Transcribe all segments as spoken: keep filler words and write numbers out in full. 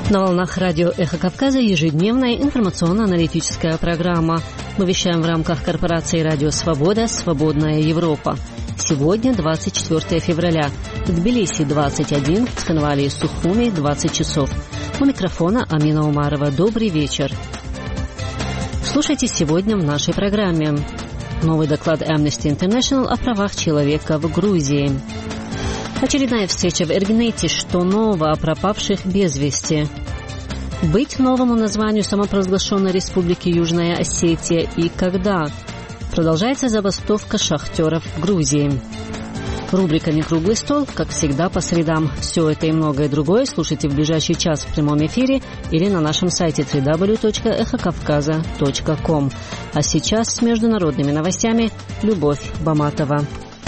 На волнах радио «Эхо Кавказа» ежедневная информационно-аналитическая программа. Мы вещаем в рамках корпорации «Радио Свобода. Свободная Европа». Сегодня двадцать четвёртое февраля. В Тбилиси двадцать один, в Цхинвале и Сухуми двадцать часов. У микрофона Амина Умарова. Добрый вечер. Слушайте сегодня в нашей программе. Новый доклад Amnesty International о правах человека в Грузии. Очередная встреча в Эргинете. Что нового о пропавших без вести? Быть новому названию самопровозглашенной республики Южная Осетия и когда? Продолжается забастовка шахтеров в Грузии. Рубрика «Некруглый стол», как всегда, по средам. Все это и многое другое слушайте в ближайший час в прямом эфире или на нашем сайте дабл ю дабл ю дабл ю точка эхо кавказа точка ком. А сейчас с международными новостями Любовь Баматова.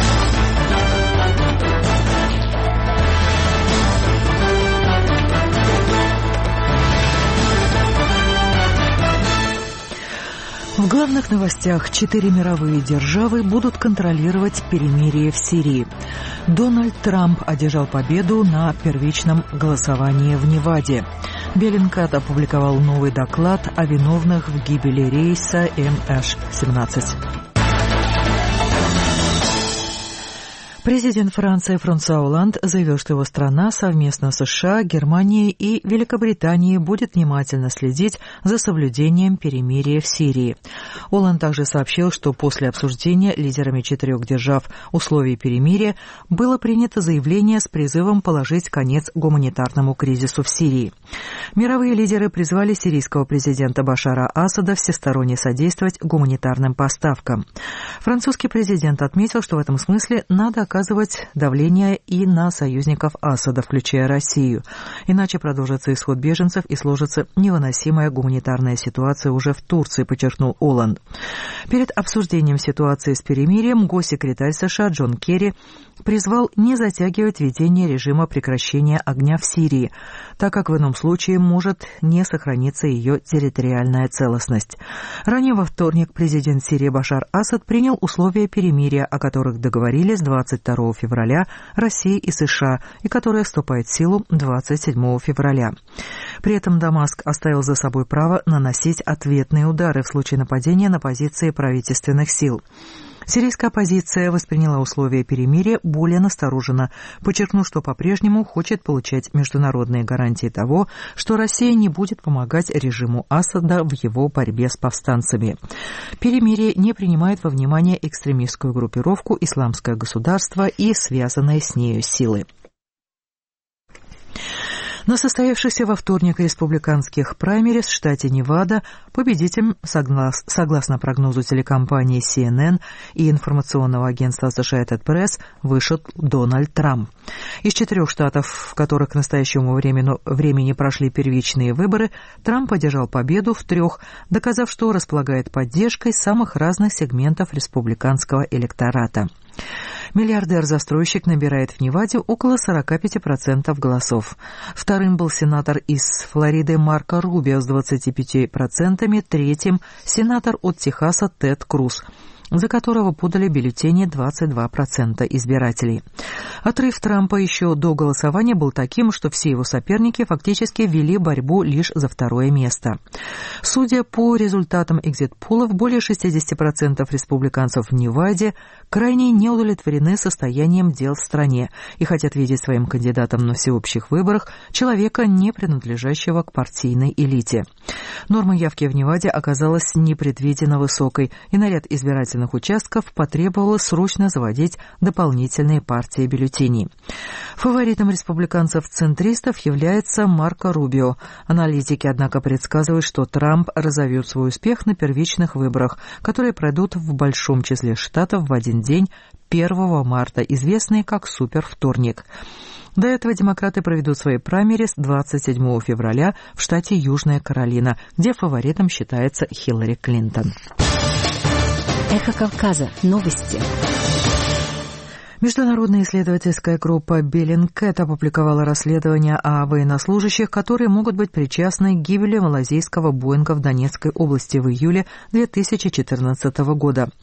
В главных новостях: четыре мировые державы будут контролировать перемирие в Сирии. Дональд Трамп одержал победу на первичном голосовании в Неваде. Беллингкат опубликовал новый доклад о виновных в гибели рейса эм эйч семнадцать. Президент Франции Франсуа Олланд заявил, что его страна совместно с США, Германией и Великобританией будет внимательно следить за соблюдением перемирия в Сирии. Олланд также сообщил, что после обсуждения лидерами четырех держав условий перемирия было принято заявление с призывом положить конец гуманитарному кризису в Сирии. Мировые лидеры призвали сирийского президента Башара Асада всесторонне содействовать гуманитарным поставкам. Французский президент отметил, что в этом смысле надо оказывать давление и на союзников Асада, включая Россию. Иначе продолжится исход беженцев и сложится невыносимая гуманитарная ситуация уже в Турции, подчеркнул Олланд. Перед обсуждением ситуации с перемирием госсекретарь США Джон Керри призвал не затягивать введение режима прекращения огня в Сирии, так как в ином случае может не сохраниться ее территориальная целостность. Ранее во вторник президент Сирии Башар Асад принял условия перемирия, о которых договорились двадцать второго февраля Россия и США, и которое вступает в силу двадцать седьмого февраля. При этом Дамаск оставил за собой право наносить ответные удары в случае нападения на позиции правительственных сил. Сирийская оппозиция восприняла условия перемирия более настороженно, подчеркнув, что по-прежнему хочет получать международные гарантии того, что Россия не будет помогать режиму Асада в его борьбе с повстанцами. Перемирие не принимает во внимание экстремистскую группировку «Исламское государство» и связанные с нею силы. На состоявшихся во вторник республиканских праймерис в штате Невада победителем, соглас, согласно прогнозу телекомпании си эн эн и информационного агентства Associated Press, вышел Дональд Трамп. Из четырех штатов, в которых к настоящему времени, времени прошли первичные выборы, Трамп одержал победу в трех, доказав, что располагает поддержкой самых разных сегментов республиканского электората. Миллиардер-застройщик набирает в Неваде около сорок пять процентов голосов. Вторым был сенатор из Флориды Марко Рубио с двадцатью пятью процентами, третьим – сенатор от Техаса Тед Круз, за которого подали бюллетени двадцать два процента избирателей. Отрыв Трампа еще до голосования был таким, что все его соперники фактически вели борьбу лишь за второе место. Судя по результатам экзит-полов, более шестьдесят процентов республиканцев в Неваде крайне не удовлетворены состоянием дел в стране и хотят видеть своим кандидатом на всеобщих выборах человека, не принадлежащего к партийной элите. Норма явки в Неваде оказалась непредвиденно высокой, и на ряд избирательных участков потребовалось срочно заводить дополнительные партии бюллетеней. Фаворитом республиканцев-центристов является Марко Рубио. Аналитики, однако, предсказывают, что Трамп разовьет свой успех на первичных выборах, которые пройдут в большом числе штатов в один день, первого марта, известные как супервторник. До этого демократы проведут свои праймерис двадцать седьмого февраля в штате Южная Каролина, где фаворитом считается Хиллари Клинтон. Эхо Кавказа. Новости. Международная исследовательская группа Беллингкат опубликовала расследование о военнослужащих, которые могут быть причастны к гибели малайзийского Боинга в Донецкой области в июле две тысячи четырнадцатого года.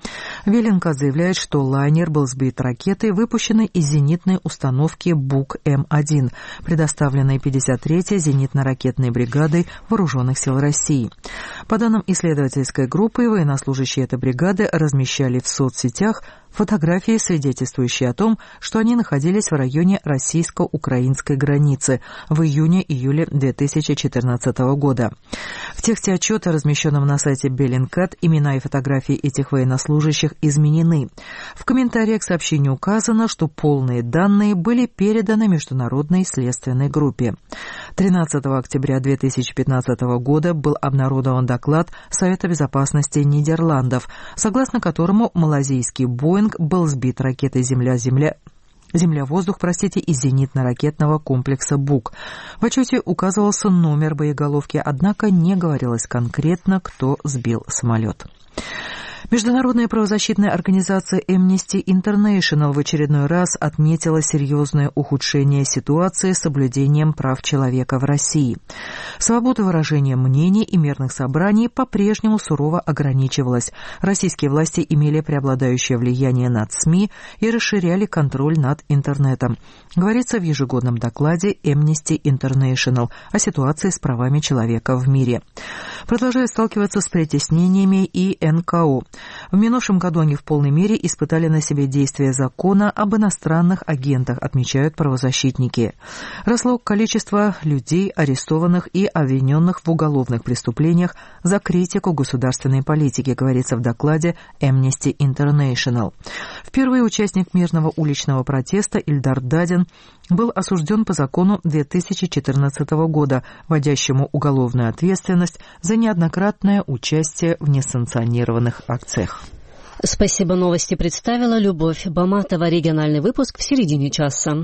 Веленкат заявляет, что лайнер был сбит ракетой, выпущенной из зенитной установки Бук М один, предоставленной пятьдесят третьей зенитно-ракетной бригадой Вооруженных сил России. По данным исследовательской группы, военнослужащие этой бригады размещали в соцсетях фотографии, свидетельствующие о том, что они находились в районе российско-украинской границы в июне-июле две тысячи четырнадцатого года. В тексте отчета, размещенном на сайте Беллинкат, имена и фотографии этих военнослужащих изменены. В комментариях к сообщению указано, что полные данные были переданы Международной следственной группе. тринадцатого октября две тысячи пятнадцатого года был обнародован доклад Совета безопасности Нидерландов, согласно которому малазийский Боинг был сбит ракетой «Земля-Земля» Земля-воздух, простите, из зенитно-ракетного комплекса «Бук». В отчете указывался номер боеголовки, однако не говорилось конкретно, кто сбил самолет. Международная правозащитная организация Amnesty International в очередной раз отметила серьезное ухудшение ситуации с соблюдением прав человека в России. Свобода выражения мнений и мирных собраний по-прежнему сурово ограничивалась. Российские власти имели преобладающее влияние над СМИ и расширяли контроль над интернетом. Говорится в ежегодном докладе Amnesty International о ситуации с правами человека в мире. Продолжают сталкиваться с притеснениями и эн ка о. В минувшем году они в полной мере испытали на себе действие закона об иностранных агентах, отмечают правозащитники. Росло количество людей, арестованных и обвиненных в уголовных преступлениях за критику государственной политики, говорится в докладе Amnesty International. Впервые участник мирного уличного протеста Ильдар Дадин был осужден по закону две тысячи четырнадцатого года, вводящему уголовную ответственность за неоднократное участие в несанкционированных акциях. Спасибо, новости представила Любовь Баматова. Региональный выпуск в середине часа.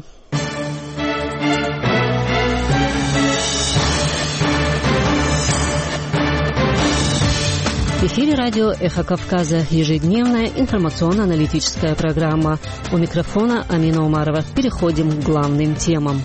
В эфире радио «Эхо Кавказа», ежедневная информационно-аналитическая программа. У микрофона Амина Умарова. Переходим к главным темам.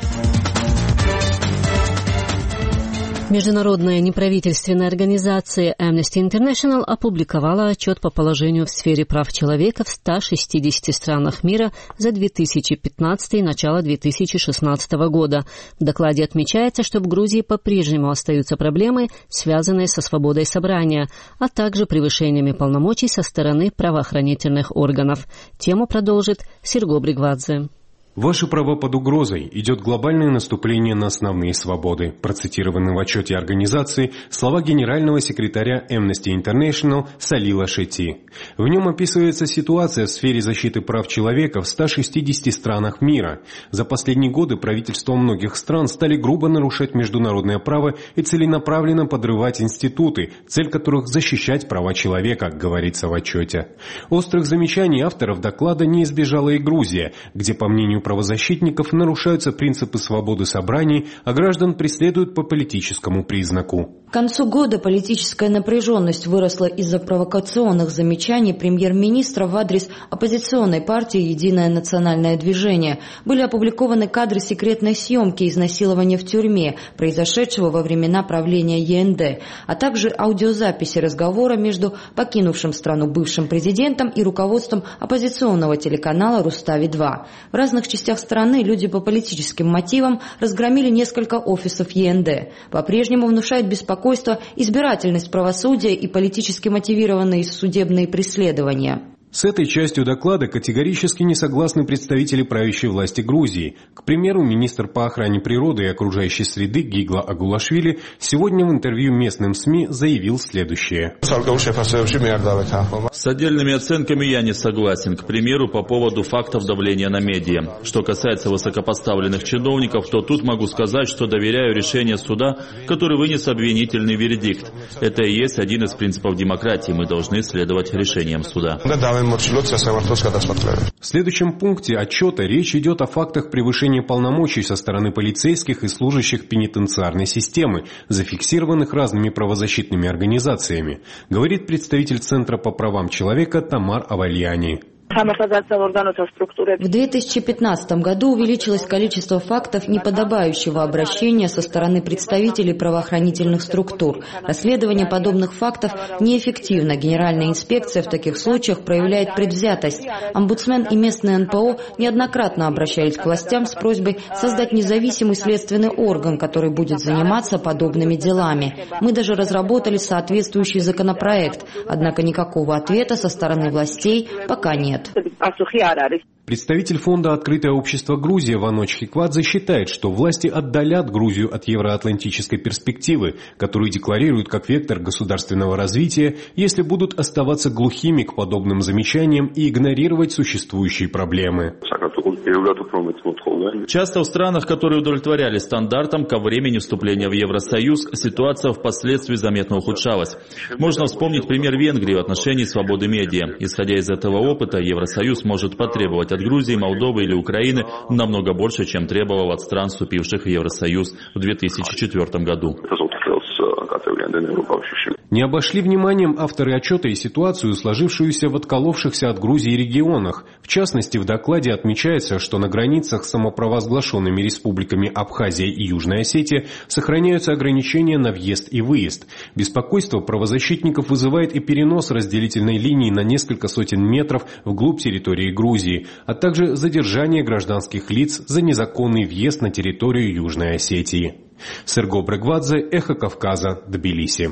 Международная неправительственная организация Amnesty International опубликовала отчет по положению в сфере прав человека в ста шестидесяти странах мира за две тысячи пятнадцатый и начало две тысячи шестнадцатого года. В докладе отмечается, что в Грузии по-прежнему остаются проблемы, связанные со свободой собрания, а также превышениями полномочий со стороны правоохранительных органов. Тему продолжит Серго Бригвадзе. Ваши права под угрозой. Идет глобальное наступление на основные свободы. Процитированы в отчете организации слова генерального секретаря Amnesty International Салила Шетти. В нем описывается ситуация в сфере защиты прав человека в ста шестидесяти странах мира. За последние годы правительства многих стран стали грубо нарушать международное право и целенаправленно подрывать институты, цель которых защищать права человека, говорится в отчете. Острых замечаний авторов доклада не избежала и Грузия, где, по мнению правозащитников, нарушаются принципы свободы собраний, а граждан преследуют по политическому признаку. К концу года политическая напряженность выросла из-за провокационных замечаний премьер-министра в адрес оппозиционной партии «Единое национальное движение». Были опубликованы кадры секретной съемки изнасилования в тюрьме, произошедшего во времена правления е эн дэ, а также аудиозаписи разговора между покинувшим страну бывшим президентом и руководством оппозиционного телеканала «Рустави два». В разных частях страны люди по политическим мотивам разгромили несколько офисов е эн дэ. По-прежнему внушает беспокойство избирательность правосудия и политически мотивированные судебные преследования. С этой частью доклада категорически не согласны представители правящей власти Грузии. К примеру, министр по охране природы и окружающей среды Гигла Агулашвили сегодня в интервью местным СМИ заявил следующее. С отдельными оценками я не согласен. К примеру, по поводу фактов давления на медиа. Что касается высокопоставленных чиновников, то тут могу сказать, что доверяю решению суда, который вынес обвинительный вердикт. Это и есть один из принципов демократии. Мы должны следовать решениям суда. В следующем пункте отчета речь идет о фактах превышения полномочий со стороны полицейских и служащих пенитенциарной системы, зафиксированных разными правозащитными организациями, говорит представитель Центра по правам человека Тамар Авальяни. В две тысячи пятнадцатом году увеличилось количество фактов неподобающего обращения со стороны представителей правоохранительных структур. Расследование подобных фактов неэффективно. Генеральная инспекция в таких случаях проявляет предвзятость. Омбудсмен и местные эн пэ о неоднократно обращались к властям с просьбой создать независимый следственный орган, который будет заниматься подобными делами. Мы даже разработали соответствующий законопроект, однако никакого ответа со стороны властей пока нет. Представитель фонда «Открытое общество Грузия» Ваноч Хиквадзе считает, что власти отдалят Грузию от евроатлантической перспективы, которую декларируют как вектор государственного развития, если будут оставаться глухими к подобным замечаниям и игнорировать существующие проблемы. Часто в странах, которые удовлетворяли стандартам, ко времени вступления в Евросоюз ситуация впоследствии заметно ухудшалась. Можно вспомнить пример Венгрии в отношении свободы медиа. Исходя из этого опыта, Евросоюз может потребовать от Грузии, Молдовы или Украины намного больше, чем требовал от стран, вступивших в Евросоюз в две тысячи четвёртом году. Не обошли вниманием авторы отчета и ситуацию, сложившуюся в отколовшихся от Грузии регионах. В частности, в докладе отмечается, что на границах с самопровозглашенными республиками Абхазия и Южная Осетия сохраняются ограничения на въезд и выезд. Беспокойство правозащитников вызывает и перенос разделительной линии на несколько сотен метров вглубь территории Грузии, а также задержание гражданских лиц за незаконный въезд на территорию Южной Осетии. Серго Брегвадзе, Эхо Кавказа, Тбилиси.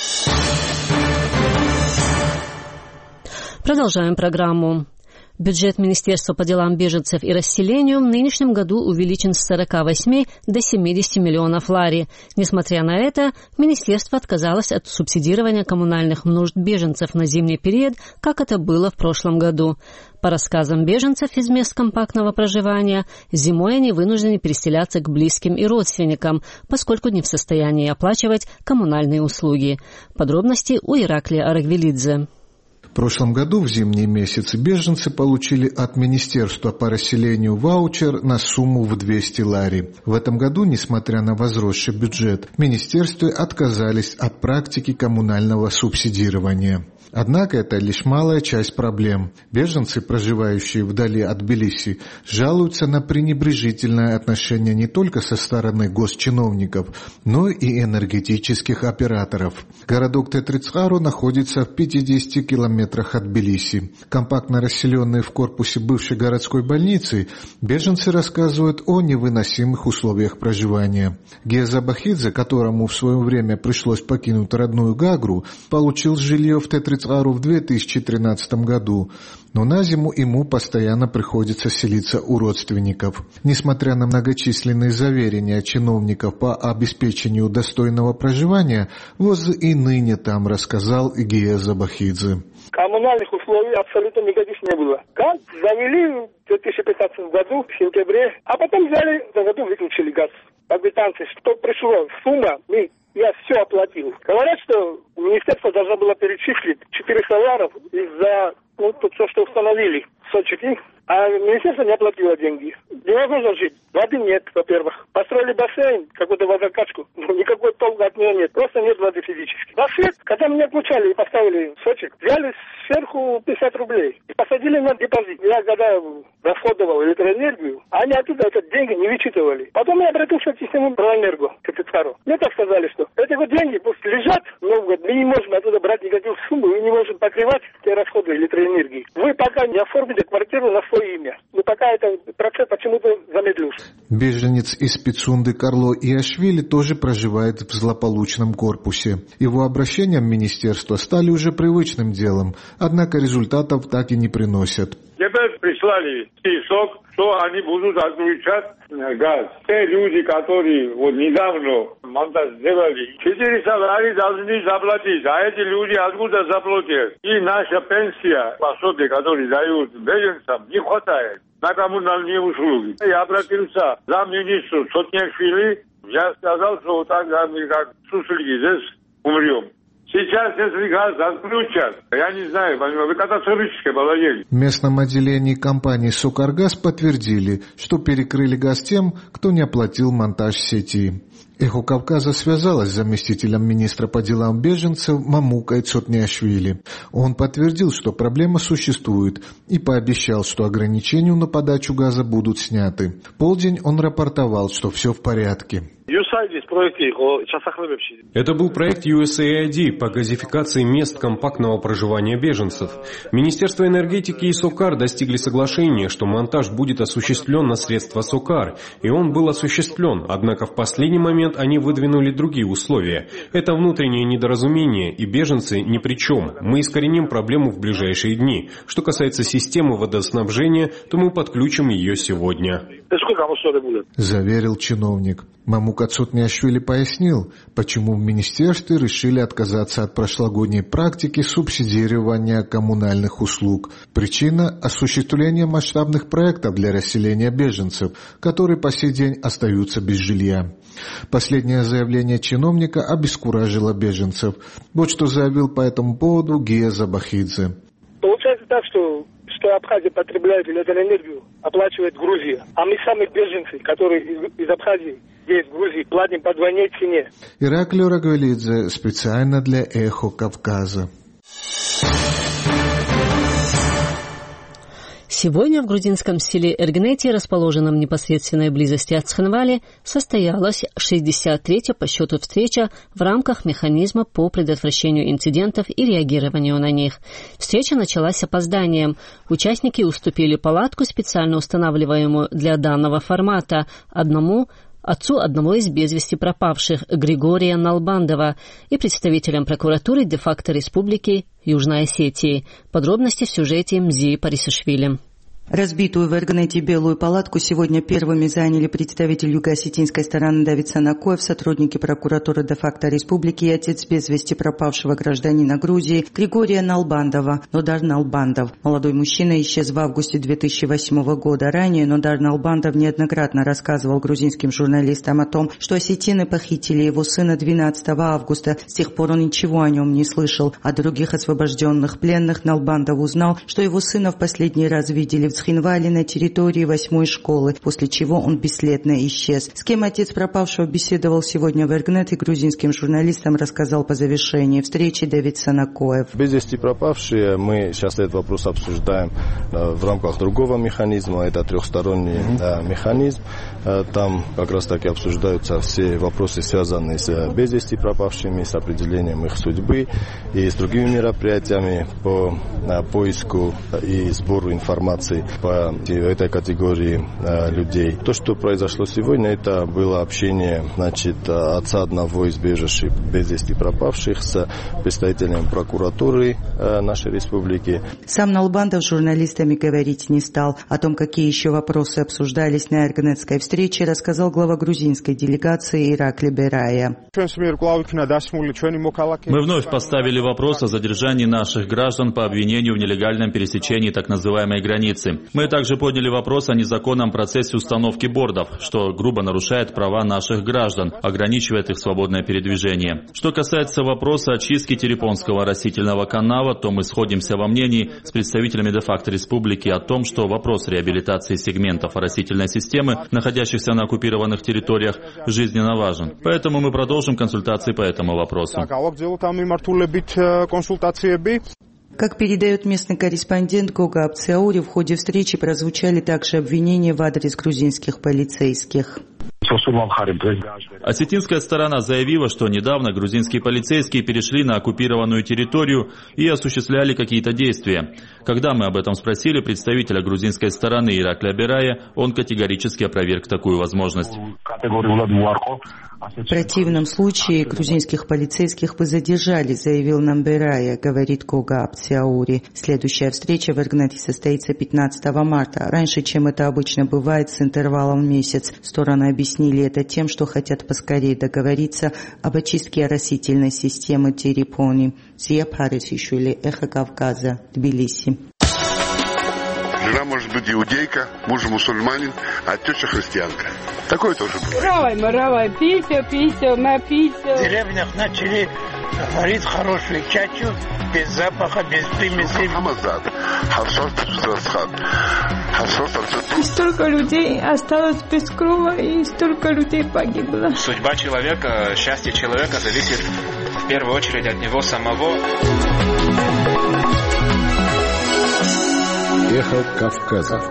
Продолжаем программу. Бюджет Министерства по делам беженцев и расселению в нынешнем году увеличен с сорока восьми до семидесяти миллионов лари. Несмотря на это, Министерство отказалось от субсидирования коммунальных нужд беженцев на зимний период, как это было в прошлом году. По рассказам беженцев из мест компактного проживания, зимой они вынуждены переселяться к близким и родственникам, поскольку не в состоянии оплачивать коммунальные услуги. Подробности у Ираклия Арагвелидзе. В прошлом году в зимние месяцы беженцы получили от Министерства по расселению ваучер на сумму в двести лари. В этом году, несмотря на возросший бюджет, в министерстве отказались от практики коммунального субсидирования. Однако это лишь малая часть проблем. Беженцы, проживающие вдали от Тбилиси, жалуются на пренебрежительное отношение не только со стороны госчиновников, но и энергетических операторов. Городок Тетрицхару находится в пятидесяти километрах от Тбилиси. Компактно расселенные в корпусе бывшей городской больницы, беженцы рассказывают о невыносимых условиях проживания. Гия Забахидзе, которому в свое время пришлось покинуть родную Гагру, получил жилье в Тетрицхару в две тысячи тринадцатом году, но на зиму ему постоянно приходится селиться у родственников. Несмотря на многочисленные заверения чиновников по обеспечению достойного проживания, ВОЗ и ныне там, рассказал Гия Забахидзе. Коммунальных условий абсолютно никаких не было. Газ завели в две тысячи пятнадцатом году, в сентябре, а потом взяли, в этом году выключили газ. По квитанции, что пришло, сумма, мы я все оплатил. Говорят, что министерство должно было перечислить четыреста ларов из-за ну, то, что установили сочки, а министерство не оплатило деньги. Невозможно жить. Воды нет, во-первых. Построили бассейн, какую-то водокачку. Ну, никакой толка от нее нет. Просто нет воды физически. На свет, когда меня включали и поставили сочек, взяли сверху пятьдесят рублей и посадили на депозит. Я когда расходовал электроэнергию, они оттуда это деньги не вычитывали. Потом я обратился к систему Проэнерго, к Тетрицхару. Мне так сказали, что эти вот деньги пусть лежат, но мы не можем оттуда брать никаких сумм, мы не можем покрывать те расходы электроэнергии. Вы пока не оформите квартиру на свое имя. Но пока этот процесс почему-то замедлился. Беженец из Пицунды Карло Иашвили тоже проживает в злополучном корпусе. Его обращения в министерство стали уже привычным делом, однако результатов так и не приносят. Теперь прислали список, что они будут отключать газ. Те люди, которые вот недавно монтаж сделали, четыреста лари должны заплатить, а эти люди откуда заплатят? И наша пенсия, пособие, которые дают беженцам, не хватает на коммунальные услуги. Я обратился за министру Сотняшвили, я сказал, что так мы как суслики здесь умрем. Сейчас, если газ отключат, я не знаю, это катастрофическое положение. В местном отделении компании «Сокаргаз» подтвердили, что перекрыли газ тем, кто не оплатил монтаж сети. «Эхо Кавказа» связалась с заместителем министра по делам беженцев Мамукой Цотниашвили. Он подтвердил, что проблема существует, и пообещал, что ограничения на подачу газа будут сняты. В полдень он рапортовал, что все в порядке. Это был проект ю эс эй ай ди по газификации мест компактного проживания беженцев. Министерство энергетики и СОКАР достигли соглашения, что монтаж будет осуществлен на средства СОКАР, и он был осуществлен, однако в последний момент они выдвинули другие условия. Это внутреннее недоразумение, и беженцы ни при чем. Мы искореним проблему в ближайшие дни. Что касается системы водоснабжения, то мы подключим ее сегодня. Заверил чиновник. Мамука Цотниашвили пояснил, почему в министерстве решили отказаться от прошлогодней практики субсидирования коммунальных услуг. Причина – осуществление масштабных проектов для расселения беженцев, которые по сей день остаются без жилья. Последнее заявление чиновника обескуражило беженцев. Вот что заявил по этому поводу Гия Забахидзе. Получается так, что что Абхазия потребляет электроэнергию, оплачивает Грузия. А мы сами беженцы, которые из, из Абхазии, здесь в Грузии, платим по двойной цене. Ираклио Рагвелидзе специально для «Эхо Кавказа». Сегодня в грузинском селе Эргнети, расположенном в непосредственной близости от Цхинвали, состоялась шестьдесят третья по счету встреча в рамках механизма по предотвращению инцидентов и реагированию на них. Встреча началась с опозданием. Участники уступили палатку, специально устанавливаемую для данного формата, одному отцу одного из без вести пропавших, Григория Налбандова, и представителям прокуратуры де-факто Республики Южной Осетии. Подробности в сюжете Мзии Парисишвили. Разбитую в Эргнете белую палатку сегодня первыми заняли представитель юго-осетинской стороны Давид Санакоев, сотрудники прокуратуры де-факто республики и отец без вести пропавшего гражданина Грузии Григория Налбандова, Нодар Налбандов. Молодой мужчина исчез в августе две тысячи восьмого года. Ранее Нодар Налбандов неоднократно рассказывал грузинским журналистам о том, что осетины похитили его сына двенадцатого августа. С тех пор он ничего о нем не слышал. От других освобожденных пленных Налбандов узнал, что его сына в последний раз видели в Цхинвали на территории восьмой школы, после чего он бесследно исчез. С кем отец пропавшего беседовал сегодня в Эргнете, грузинским журналистам рассказал по завершении встречи Давид Санакоев. Без вести пропавшие, мы сейчас этот вопрос обсуждаем в рамках другого механизма, это трехсторонний mm-hmm. механизм. Там как раз таки обсуждаются все вопросы, связанные с без вести пропавшими, с определением их судьбы и с другими мероприятиями по поиску и сбору информации по этой категории э, людей. То, что произошло сегодня, это было общение, значит, отца одного из бежавших без вести пропавших с представителем прокуратуры э, нашей республики. Сам Налбандов с журналистами говорить не стал. О том, какие еще вопросы обсуждались на эргнетской встрече, рассказал глава грузинской делегации Иракли Берая. Мы вновь поставили вопрос о задержании наших граждан по обвинению в нелегальном пересечении так называемой границы. Мы также подняли вопрос о незаконном процессе установки бордов, что грубо нарушает права наших граждан, ограничивает их свободное передвижение. Что касается вопроса очистки Терепонского растительного канала, то мы сходимся во мнении с представителями де-факто республики о том, что вопрос реабилитации сегментов растительной системы, находящихся на оккупированных территориях, жизненно важен. Поэтому мы продолжим консультации по этому вопросу. Как передает местный корреспондент Гога Апциаури, в ходе встречи прозвучали также обвинения в адрес грузинских полицейских. Осетинская сторона заявила, что недавно грузинские полицейские перешли на оккупированную территорию и осуществляли какие-то действия. Когда мы об этом спросили представителя грузинской стороны Иракля Берая, он категорически опроверг такую возможность. В противном случае грузинских полицейских бы задержали, заявил нам Берая, говорит Гога Апциаури. Следующая встреча в Эргнете состоится пятнадцатого марта, раньше, чем это обычно бывает, с интервалом в месяц. Стороны объяснили это тем, что хотят поскорее договориться об очистке растительной системы Терепони. Мзия Парисишвили, Эхо Кавказа, Тбилиси. Жена может быть иудейка, муж мусульманин, а теща христианка. Такое тоже бывает. Равай, маравай, пися, пися, напися. В деревнях начали варить хорошую чачу, без запаха, без примесей. И столько людей осталось без крова, и столько людей погибло. Судьба человека, счастье человека зависит в первую очередь от него самого. Эхо Кавказа.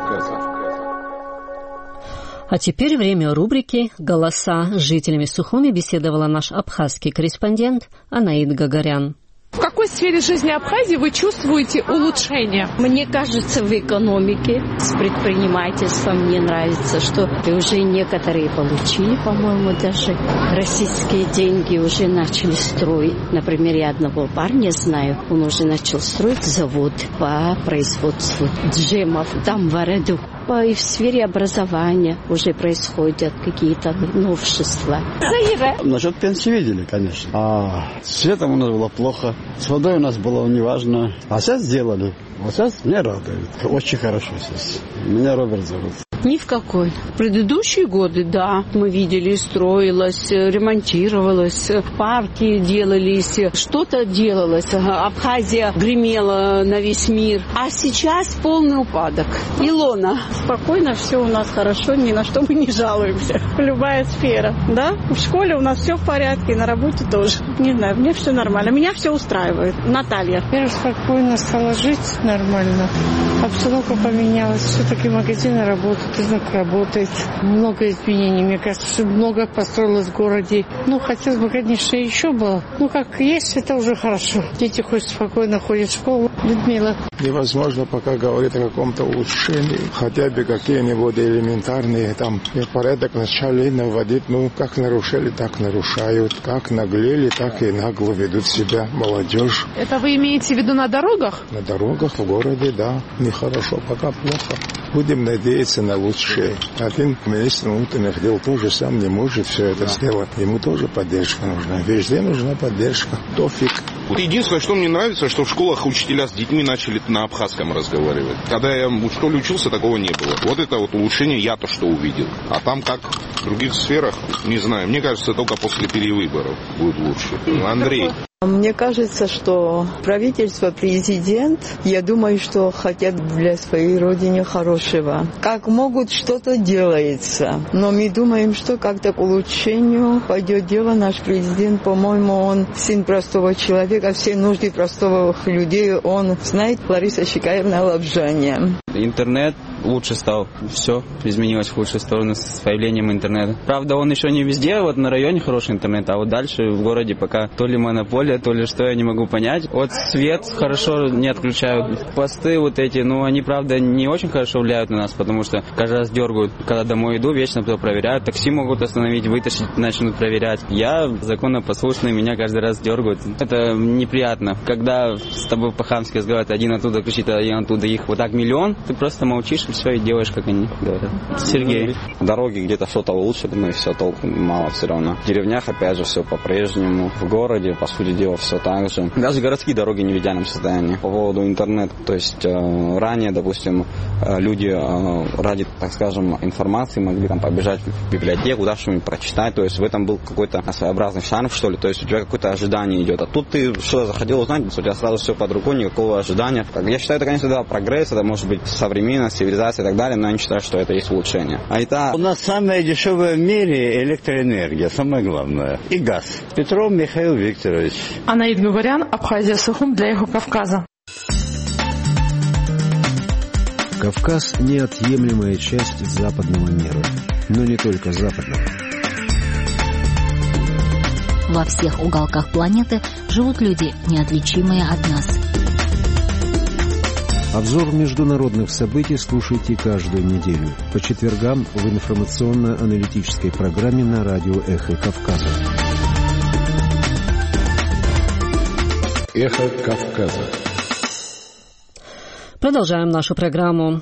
А теперь время рубрики «Голоса». С жителями Сухуми беседовала наш абхазский корреспондент Анаид Гагарян. В какой сфере жизни Абхазии вы чувствуете улучшение? Мне кажется, в экономике, с предпринимательством. Мне нравится, что уже некоторые получили, по-моему, даже российские деньги уже начали строить. Например, я одного парня знаю, он уже начал строить завод по производству джемов там в Араду. И в сфере образования уже происходят какие-то новшества. Заира. Насчет пенсии видели, конечно. А с светом у нас было плохо, с водой у нас было неважно. А сейчас сделали. Вот сейчас меня радует. Очень хорошо сейчас. Меня Роберт зовут. Ни в какой. В предыдущие годы, да, мы видели, строилось, ремонтировалось, парки делались, что-то делалось. Абхазия гремела на весь мир. А сейчас полный упадок. Илона. Спокойно, все у нас хорошо, ни на что мы не жалуемся. Любая сфера, да? В школе у нас все в порядке, на работе тоже. Не знаю, мне все нормально. Меня все устраивает. Наталья. Я спокойно стала жить нормально. Обстановка поменялась. Все-таки магазины работают. Рынок работает. Много изменений. Мне кажется, много построилось в городе. Ну, хотелось бы, конечно, еще было. Ну, как есть, это уже хорошо. Дети хоть спокойно ходят в школу. Людмила. Невозможно пока говорить о каком-то улучшении. Хотя бы какие-нибудь элементарные там порядок начали наводить. Ну, как нарушали, так нарушают. Как наглели, так и нагло ведут себя молодежь. Это вы имеете в виду на дорогах? На дорогах, в городе, да. Нехорошо, пока плохо. Будем надеяться на лучшее. Один министр внутренних дел тоже сам не может все это сделать. Ему тоже поддержка нужна. Везде нужна поддержка. Тофик. Единственное, что мне нравится, что в школах учителя с детьми начали на абхазском разговаривать. Когда я в школе учился, такого не было. Вот это вот улучшение я-то что увидел. А там как в других сферах, не знаю. Мне кажется, только после перевыборов будет лучше. Андрей. Мне кажется, что правительство, президент, я думаю, что хотят для своей родины хорошего. Как могут, что-то делается. Но мы думаем, что как-то к улучшению пойдет дело. Наш президент, по-моему, он сын простого человека, все нужды простых людей он знает. Лариса Шикаевна Лабжаня. Интернет лучше стал. Все изменилось в лучшую сторону с появлением интернета. Правда, он еще не везде, вот на районе хороший интернет, а вот дальше в городе пока то ли монополия, то ли что, я не могу понять. Вот свет хорошо не отключают. Посты вот эти, ну, они, правда, не очень хорошо влияют на нас, потому что каждый раз дергают. Когда домой иду, вечно кто проверяют. Такси могут остановить, вытащить, начнут проверять. Я законопослушный, меня каждый раз дергают. Это неприятно. Когда с тобой по-хамски разговаривают, один оттуда кричит, один оттуда, их вот так миллион, ты просто молчишь и все, и делаешь, как они говорят. Сергей. Дороги где-то что-то лучше, но все толком мало все равно. В деревнях, опять же, все по-прежнему. В городе, по сути дела, все так же. Даже городские дороги не в идеальном состоянии. По поводу интернета, то есть э, ранее, допустим, э, люди э, ради, так скажем, информации могли там побежать в библиотеку, да, что-нибудь прочитать, то есть в этом был какой-то своеобразный шарм, что ли, то есть у тебя какое-то ожидание идет. А тут ты что захотел узнать, у тебя сразу все под рукой, никакого ожидания. Я считаю, это, конечно, да, прогресс, это может быть современность, цивилизация и так далее, но я не считаю, что это есть улучшение. А это... У нас самая дешевая в мире электроэнергия, самое главное, и газ. Петров Михаил Викторович. Анаид Гагарян, Абхазия, Сухум для Эхо Кавказа. Кавказ – неотъемлемая часть западного мира, но не только западного. Во всех уголках планеты живут люди, неотличимые от нас. Обзор международных событий слушайте каждую неделю по четвергам в информационно-аналитической программе на радио «Эхо Кавказа». «Эхо Кавказа». Продолжаем нашу программу.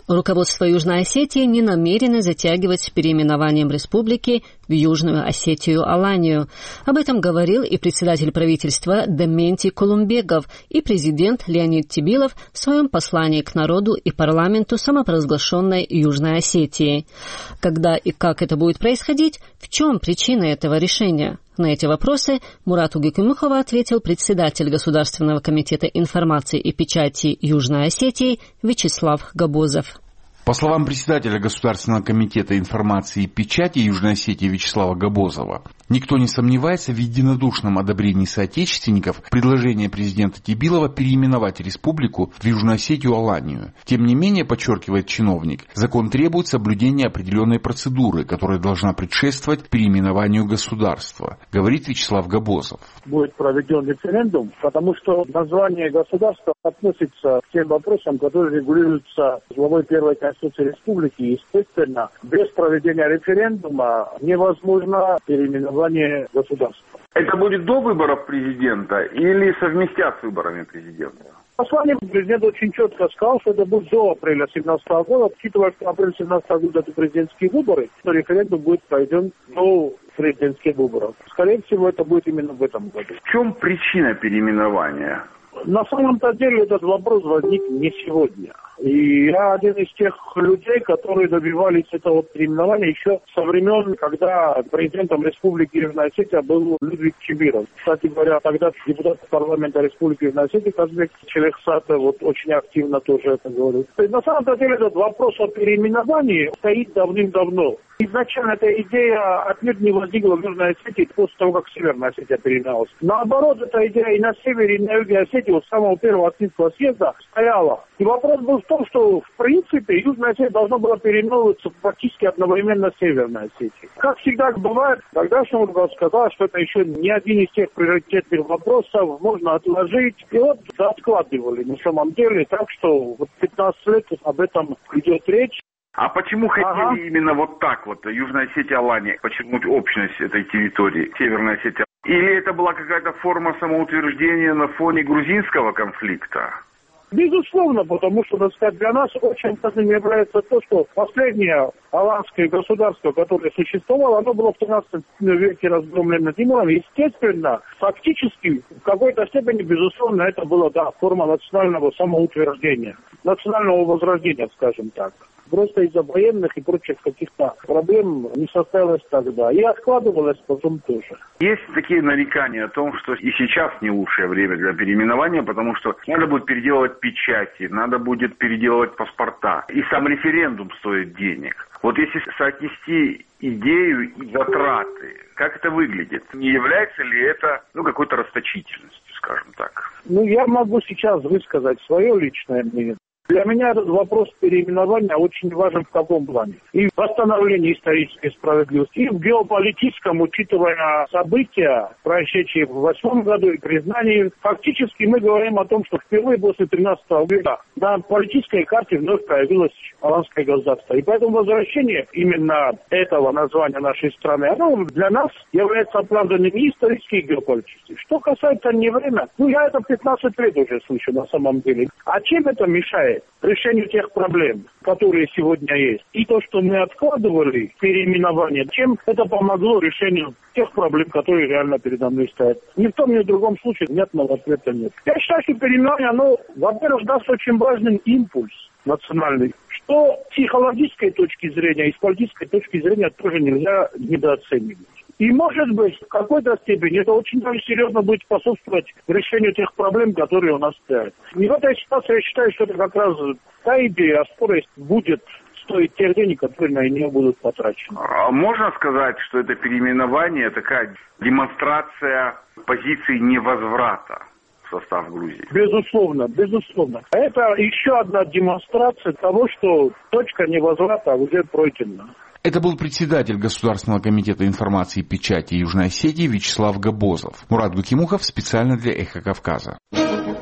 Руководство Южной Осетии не намерено затягивать с переименованием республики в Южную Осетию-Аланию. Об этом говорил и председатель правительства Дементий Колумбегов, и президент Леонид Тибилов в своем послании к народу и парламенту самопровозглашенной Южной Осетии. Когда и как это будет происходить, в чем причина этого решения? На эти вопросы Мурату Гекимухову ответил председатель Государственного комитета информации и печати Южной Осетии Вячеслав Габозов. По словам председателя Государственного комитета информации и печати Южной Осетии Вячеслава Габозова, никто не сомневается в единодушном одобрении соотечественников предложения президента Тибилова переименовать республику в Южную Осетию-Аланию. Тем не менее, подчеркивает чиновник, закон требует соблюдения определенной процедуры, которая должна предшествовать переименованию государства, говорит Вячеслав Габозов. Будет проведен референдум, потому что название государства относится к тем вопросам, которые регулируются главой первой Конституции республики. Естественно, без проведения референдума невозможно переименование государства. Это будет до выборов президента или совместят с выборами президента? Послание президент очень четко сказал, что это будет до апреля семнадцатого года. Учитывая, что апрель семнадцатого года это президентские выборы, то референдум будет проведен до президентских выборов. Скорее всего, это будет именно в этом году. В чем причина переименования? На самом-то деле этот вопрос возник не сегодня. И я один из тех людей, которые добивались этого переименования еще со времен, когда президентом Республики Южная Осетия был Людвиг Чибиров. Кстати говоря, тогда депутат парламента Республики Южная Осетия Казбек Челехсата вот очень активно тоже это говорил. На самом деле этот вопрос о переименовании стоит давным-давно. Изначально эта идея отнюдь не возникла в Южной Осетии после того, как Северная Осетия переименовалась. Наоборот, эта идея и на севере, и на юге Осетии вот с самого первого Осетинского съезда стояла. И вопрос был в том, что в принципе Южная Осетия должна была переименовываться практически одновременно с Северной Осетией. Как всегда бывает, тогдашний руководство сказал, что это еще не один из тех приоритетных вопросов, можно отложить. И вот откладывали на самом деле, так что вот пятнадцать лет об этом идет речь. А почему хотели ага. именно вот так вот, Южная Осетия, Алания, подчеркнуть общность этой территории, Северная Осетия? Или это была какая-то форма самоутверждения на фоне грузинского конфликта? Безусловно, потому что, так сказать, для нас очень важным является то, что последнее аланское государство, которое существовало, оно было в тринадцатом веке разгромлено Тимуром. Естественно, фактически, в какой-то степени, безусловно, это была, да, форма национального самоутверждения, национального возрождения, скажем так. Просто из-за военных и прочих каких-то проблем не состоялось тогда. И откладывалось потом тоже. Есть такие нарекания о том, что и сейчас не лучшее время для переименования, потому что надо будет переделывать печати, надо будет переделывать паспорта. И сам референдум стоит денег. Вот если соотнести идею и затраты, как это выглядит? Не является ли это ну, какой-то расточительностью, скажем так? Ну, я могу сейчас высказать свое личное мнение. Для меня этот вопрос переименования очень важен в каком плане? И в восстановлении исторической справедливости, и в геополитическом, учитывая события, происшедшие в восьмом году и признании. Фактически мы говорим о том, что впервые после тринадцатого века на политической карте вновь появилось аланское государство. И поэтому возвращение именно этого названия нашей страны, оно для нас является оправданным и исторически, и геополитически. Что касается не время, ну я это пятнадцать лет уже слышу на самом деле. А чем это мешает решению тех проблем, которые сегодня есть? И то, что мы откладывали переименование, чем это помогло решению тех проблем, которые реально передо мной стоят? Ни в том, ни в другом случае внятного ответа нет. Я считаю, что переименование, оно, во-первых, даст очень важный импульс национальный, что с психологической точки зрения и с политической точки зрения тоже нельзя недооценивать. И, может быть, в какой-то степени это очень даже серьезно будет способствовать решению тех проблем, которые у нас стоят. И в этой ситуации я считаю, что это как раз та идея, а скорость будет стоить тех денег, которые на нее будут потрачены. А можно сказать, что это переименование такая демонстрация позиции невозврата в состав Грузии? Безусловно, безусловно. Это еще одна демонстрация того, что точка невозврата уже пройдена. Это был председатель Государственного комитета информации и печати Южной Осетии Вячеслав Габозов. Мурат Гекимухов специально для «Эхо Кавказа».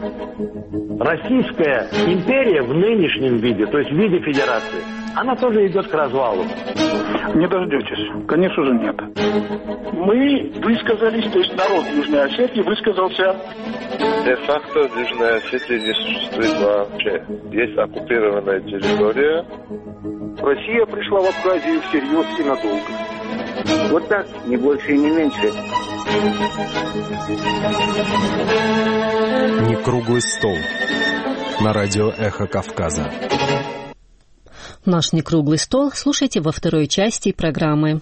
Российская империя в нынешнем виде, то есть в виде федерации, она тоже идет к развалу. Не дождетесь. Конечно же, нет. Мы высказались, то есть народ Южной Осетии высказался. Де-факто в Южной Осетии не существует вообще. Есть оккупированная территория. Россия пришла в Абхазию всерьез и надолго. Вот так, не больше и не меньше. Не круглый стол. На радио «Эхо Кавказа». Наш некруглый стол слушайте во второй части программы.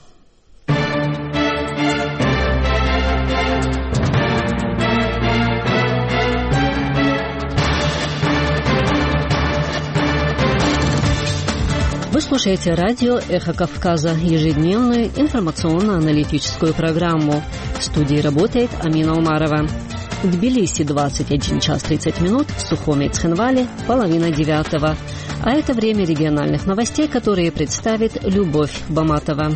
Вы слушаете радио «Эхо Кавказа», ежедневную информационно-аналитическую программу. В студии работает Амина Умарова. В Тбилиси двадцать один час тридцать минут, в Сухуми и Цхинвале половина девятого. А это время региональных новостей, которые представит Любовь Баматова.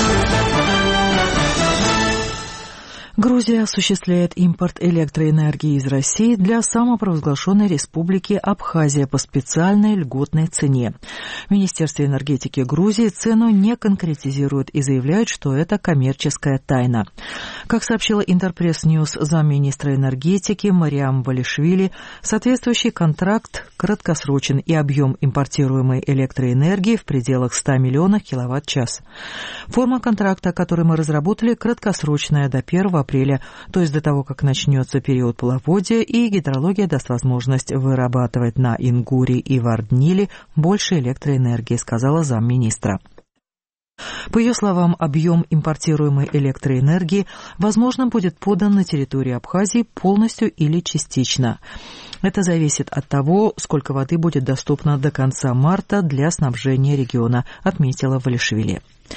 Грузия осуществляет импорт электроэнергии из России для самопровозглашенной республики Абхазия по специальной льготной цене. В Министерстве энергетики Грузии цену не конкретизируют и заявляют, что это коммерческая тайна. Как сообщила Интерпресс-Ньюс замминистра энергетики Мариам Валишвили, соответствующий контракт краткосрочен и объем импортируемой электроэнергии в пределах ста миллионов киловатт-час. Форма контракта, который мы разработали, краткосрочная до первого апреля, то есть до того, как начнется период половодья, и гидрология даст возможность вырабатывать на Ингуре и Вардниле больше электроэнергии, сказала замминистра. По ее словам, объем импортируемой электроэнергии, возможно, будет подан на территории Абхазии полностью или частично. Это зависит от того, сколько воды будет доступно до конца марта для снабжения региона, отметила Валишвили.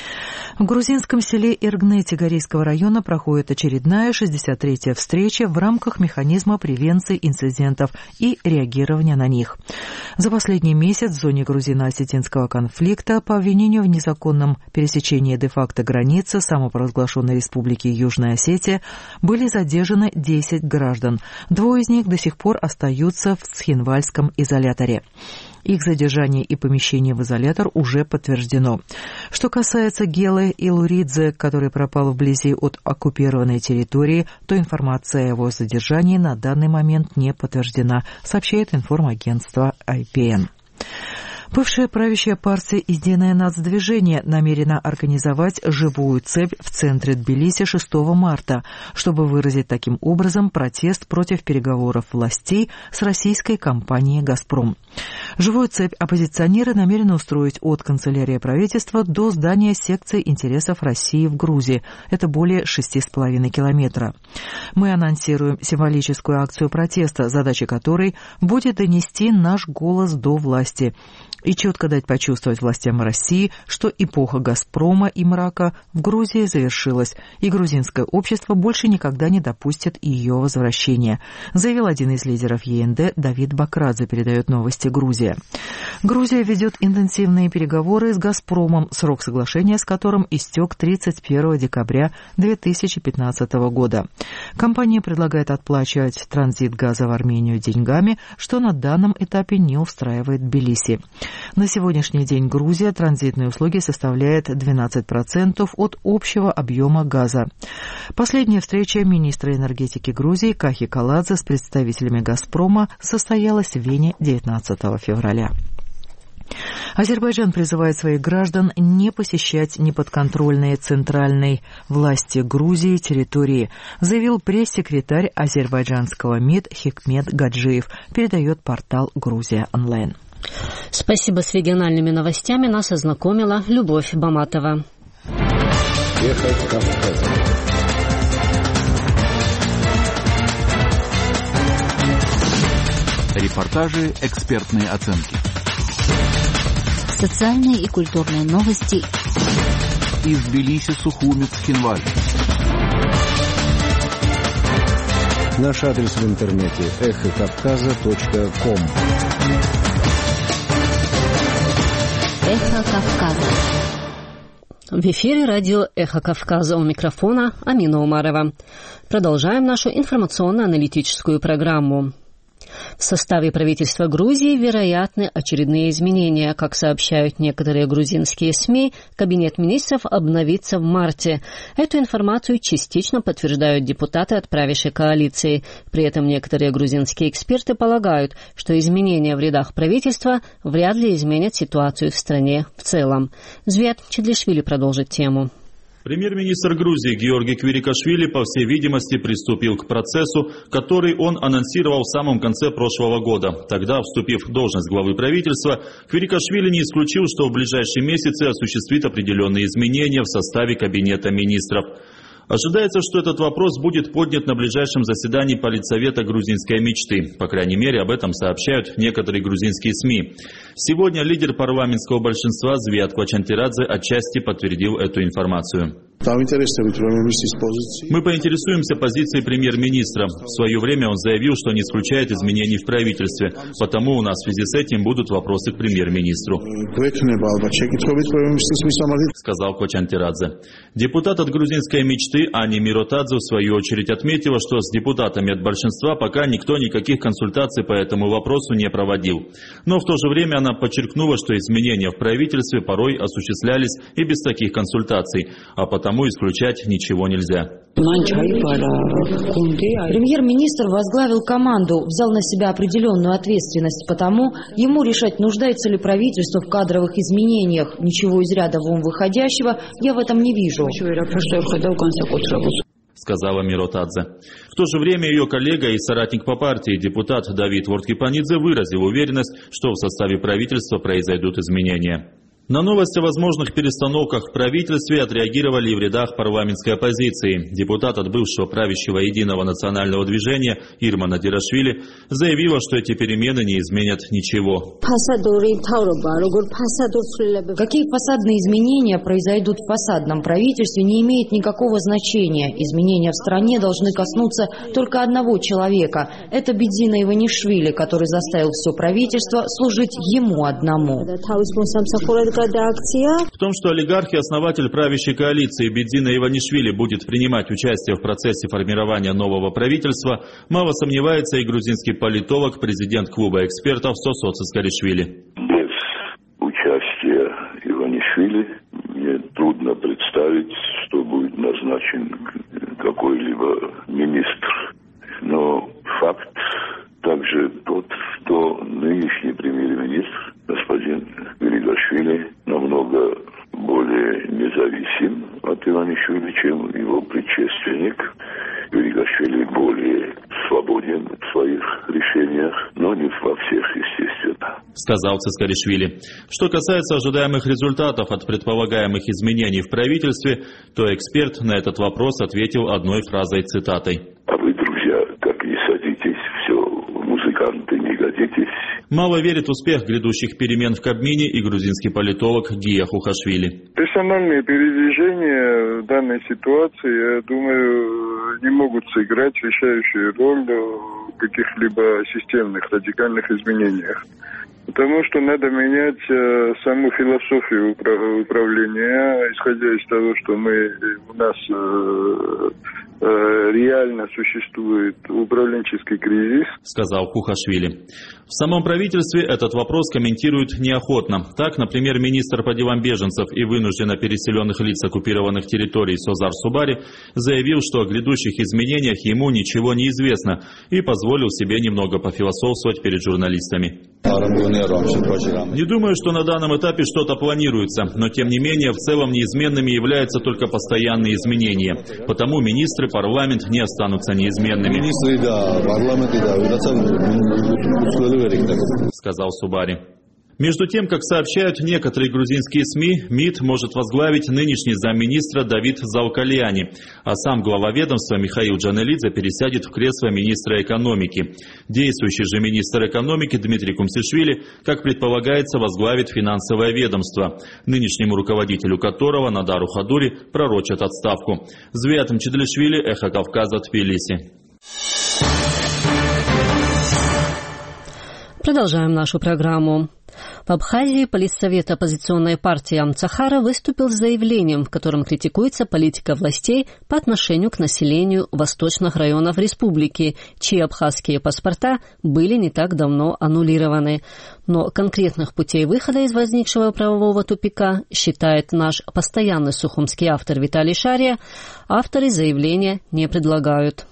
В грузинском селе Эргне Тигарийского района проходит очередная шестьдесят третья встреча в рамках механизма превенции инцидентов и реагирования на них. За последний месяц в зоне грузино-осетинского конфликта по обвинению в незаконном пересечении де-факто границы самопровозглашенной республики Южная Осетия были задержаны десять граждан. Двое из них до сих пор остаются в Цхинвальском изоляторе. Их задержание и помещение в изолятор уже подтверждено. Что касается Гелы Илуридзе, который пропал вблизи от оккупированной территории, то информация о его задержании на данный момент не подтверждена, сообщает информагентство ай пи эн. Бывшая правящая партия «Единое нацдвижение» намерена организовать живую цепь в центре Тбилиси шестого марта, чтобы выразить таким образом протест против переговоров властей с российской компанией «Газпром». Живую цепь оппозиционеры намерены устроить от канцелярии правительства до здания секции интересов России в Грузии. Это более шести с половиной километра. Мы анонсируем символическую акцию протеста, задача которой будет донести наш голос до власти и четко дать почувствовать властям России, что эпоха «Газпрома» и мрака в Грузии завершилась, и грузинское общество больше никогда не допустит ее возвращения, заявил один из лидеров е эн дэ Давид Бакрадзе, передает новости Грузия. Грузия ведет интенсивные переговоры с «Газпромом», срок соглашения с которым истек тридцать первого декабря две тысячи пятнадцатого года. Компания предлагает отплачивать транзит газа в Армению деньгами, что на данном этапе не устраивает Тбилиси. На сегодняшний день Грузия транзитные услуги составляет двенадцать процентов от общего объема газа. Последняя встреча министра энергетики Грузии Кахи Каладзе с представителями «Газпрома» состоялась в Вене девятнадцатого февраля. Азербайджан призывает своих граждан не посещать неподконтрольные центральной власти Грузии территории, заявил пресс-секретарь азербайджанского МИД Хикмет Гаджиев, передает портал «Грузия онлайн». Спасибо. С региональными новостями нас ознакомила Любовь Баматова. Эхо Кавказа. Репортажи, экспертные оценки. Социальные и культурные новости. Из Тбилиси, Сухуми, Цхинваль. Наш адрес в интернете эхо кавказа точка ком. Эхо Кавказа. В эфире радио «Эхо Кавказа», у микрофона Амина Умарова. Продолжаем нашу информационно-аналитическую программу. В составе правительства Грузии вероятны очередные изменения. Как сообщают некоторые грузинские СМИ, Кабинет министров обновится в марте. Эту информацию частично подтверждают депутаты от правящей коалиции. При этом некоторые грузинские эксперты полагают, что изменения в рядах правительства вряд ли изменят ситуацию в стране в целом. Звят Чедлишвили продолжит тему. Премьер-министр Грузии Георгий Квирикашвили, по всей видимости, приступил к процессу, который он анонсировал в самом конце прошлого года. Тогда, вступив в должность главы правительства, Квирикашвили не исключил, что в ближайшие месяцы осуществит определенные изменения в составе Кабинета министров. Ожидается, что этот вопрос будет поднят на ближайшем заседании Политсовета грузинской мечты. По крайней мере, об этом сообщают некоторые грузинские СМИ. Сегодня лидер парламентского большинства Звиат Квачантирадзе отчасти подтвердил эту информацию. Мы поинтересуемся позицией премьер-министра. В свое время он заявил, что не исключает изменений в правительстве, потому у нас в связи с этим будут вопросы к премьер-министру, сказал Квачантирадзе. Депутат от грузинской мечты Ани Миротадзе в свою очередь отметила, что с депутатами от большинства пока никто никаких консультаций по этому вопросу не проводил. Но в то же время она подчеркнула, что изменения в правительстве порой осуществлялись и без таких консультаций, а потому исключать ничего нельзя. Премьер-министр возглавил команду, взял на себя определенную ответственность, потому ему решать, нуждается ли правительство в кадровых изменениях. Ничего из ряда вон выходящего я в этом не вижу, сказала Миротадзе. В то же время ее коллега и соратник по партии, депутат Давид Ворткипанидзе, выразил уверенность, что в составе правительства произойдут изменения. На новость о возможных перестановках в правительстве отреагировали и в рядах парламентской оппозиции. Депутат от бывшего правящего Единого национального движения Ирма Надирашвили заявила, что эти перемены не изменят ничего. Какие фасадные изменения произойдут в фасадном правительстве, не имеет никакого значения. Изменения в стране должны коснуться только одного человека. Это Бедзина Иванишвили, который заставил все правительство служить ему одному. В том, что олигарх и основатель правящей коалиции Бедзина Иванишвили будет принимать участие в процессе формирования нового правительства, мало сомневается и грузинский политолог, президент клуба экспертов Сосо Цискаришвили. Без участия Иванишвили мне трудно представить, что будет назначен какой-либо министр. Но факт также тот, что нынешний премьер-министр, господин Квирикашвили, намного более независим от Иванишвили, чем его предшественник. Квирикашвили более свободен в своих решениях, но не во всех, естественно, сказал Цискаришвили. Что касается ожидаемых результатов от предполагаемых изменений в правительстве, то эксперт на этот вопрос ответил одной фразой, цитатой. А вы, друзья, как не садитесь, все, музыканты, не годитесь. Мало верит в успех грядущих перемен в Кабмине и грузинский политолог Гия Хухашвили. Персональные передвижения в данной ситуации, я думаю, не могут сыграть решающую роль в каких-либо системных радикальных изменениях. Потому что надо менять э, саму философию упра- управления, исходя из того, что мы, у нас э, э, реально существует управленческий кризис, сказал Кухашвили. В самом правительстве этот вопрос комментируют неохотно. Так, например, министр по делам беженцев и вынужденно переселенных лиц оккупированных территорий Созар Субари заявил, что о грядущих изменениях ему ничего не известно, и позволил себе немного пофилософствовать перед журналистами. Не думаю, что на данном этапе что-то планируется, но тем не менее в целом неизменными являются только постоянные изменения. Потому министры, парламент не останутся неизменными, сказал Субари. Между тем, как сообщают некоторые грузинские СМИ, МИД может возглавить нынешний замминистра Давид Заукалиани, а сам глава ведомства Михаил Джанелидзе пересядет в кресло министра экономики. Действующий же министр экономики Дмитрий Кумсишвили, как предполагается, возглавит финансовое ведомство, нынешнему руководителю которого Надару Хадури пророчат отставку. Звиат Мчедлишвили, Эхо Кавказа, Тбилиси. Продолжаем нашу программу. В Абхазии политсовет оппозиционной партии Амцахара выступил с заявлением, в котором критикуется политика властей по отношению к населению восточных районов республики, чьи абхазские паспорта были не так давно аннулированы. Но конкретных путей выхода из возникшего правового тупика, считает наш постоянный сухумский автор Виталий Шария, авторы заявления не предлагают.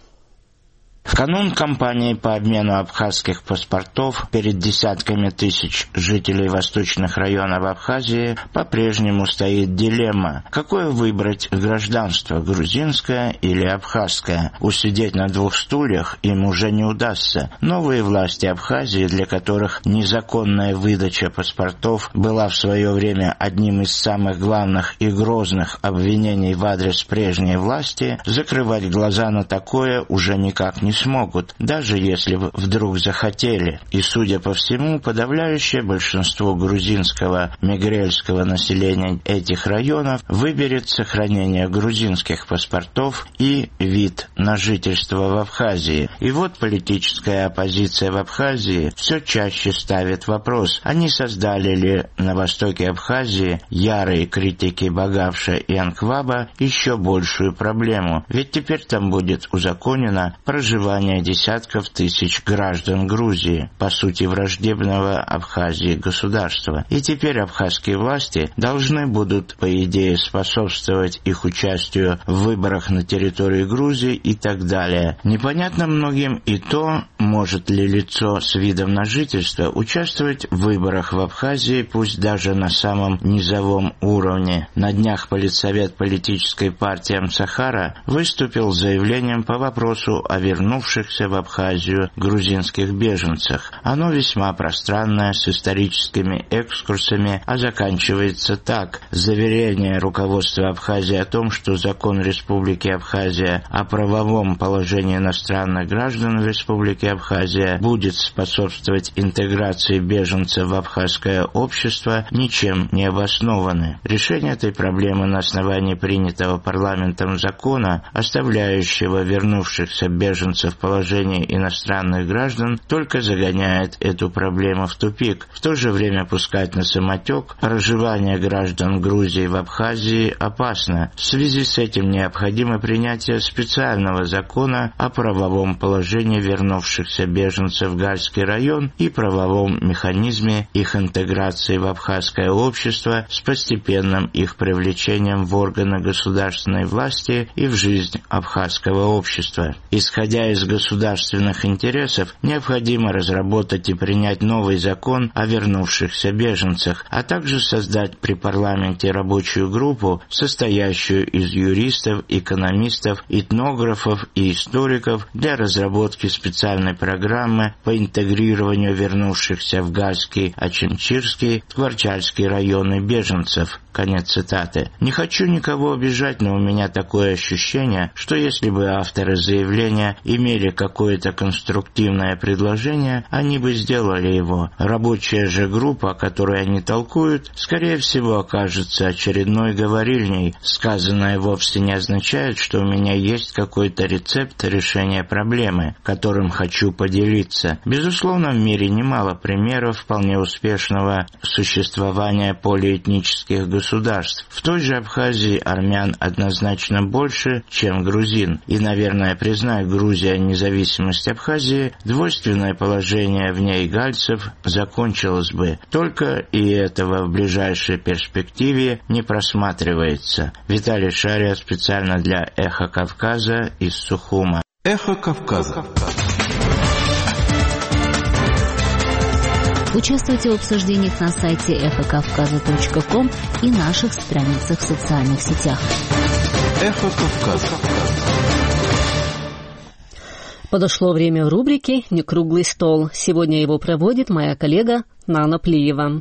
В канун кампании по обмену абхазских паспортов перед десятками тысяч жителей восточных районов Абхазии по-прежнему стоит дилемма: какое выбрать гражданство, грузинское или абхазское? Усидеть на двух стульях им уже не удастся. Новые власти Абхазии, для которых незаконная выдача паспортов была в свое время одним из самых главных и грозных обвинений в адрес прежней власти, закрывать глаза на такое уже никак не смогут, даже если вдруг захотели. И, судя по всему, подавляющее большинство грузинского мигрельского населения этих районов выберет сохранение грузинских паспортов и вид на жительство в Абхазии. И вот политическая оппозиция в Абхазии все чаще ставит вопрос, а не создали ли на востоке Абхазии ярые критики Багавша и Анкваба еще большую проблему, ведь теперь там будет узаконено проживание десятков тысяч граждан Грузии, по сути враждебного Абхазии государства. И теперь абхазские власти должны будут, по идее, способствовать их участию в выборах на территории Грузии и так далее. Непонятно многим и то, может ли лицо с видом на жительство участвовать в выборах в Абхазии, пусть даже на самом низовом уровне. На днях политсовет политической партии Амцахара выступил с заявлением по вопросу о вернувшихся в Абхазию грузинских беженцах. Оно весьма пространное, с историческими экскурсами, а заканчивается так: заверение руководства Абхазии о том, что закон Республики Абхазия о правовом положении иностранных граждан в Республике Абхазия будет способствовать интеграции беженцев в абхазское общество, ничем не обоснованы. Решение этой проблемы на основании принятого парламентом закона, оставляющего вернувшихся беженцев в положении иностранных граждан, только загоняет эту проблему в тупик. В то же время пускать на самотек проживание граждан Грузии в Абхазии опасно. В связи с этим необходимо принятие специального закона о правовом положении вернувшихся беженцев в Гальский район и правовом механизме их интеграции в абхазское общество с постепенным их привлечением в органы государственной власти и в жизнь абхазского общества. Исходя из государственных интересов, необходимо разработать и принять новый закон о вернувшихся беженцах, а также создать при парламенте рабочую группу, состоящую из юристов, экономистов, этнографов и историков для разработки специальной программы по интегрированию вернувшихся в Гальский, Ачинчирский, Творчальский районы беженцев. Конец цитаты. Не хочу никого обижать, но у меня такое ощущение, что если бы авторы заявления имели какое-то конструктивное предложение, они бы сделали его. Рабочая же группа, о которой они толкуют, скорее всего окажется очередной говорильней. Сказанное вовсе не означает, что у меня есть какой-то рецепт решения проблемы, которым хочу поделиться. Безусловно, в мире немало примеров вполне успешного существования полиэтнических государств. В той же Абхазии армян однозначно больше, чем грузин. И, наверное, признай Грузия независимость Абхазии, двойственное положение в ней гальцев закончилось бы. Только и этого в ближайшей перспективе не просматривается. Виталий Шария специально для «Эхо Кавказа» из Сухума. «Эхо Кавказа». Участвуйте в обсуждениях на сайте эхо кавказа точка ком и наших страницах в социальных сетях. «Эхо Кавказа». Подошло время рубрики «Некруглый стол». Сегодня его проводит моя коллега Нана Плиева.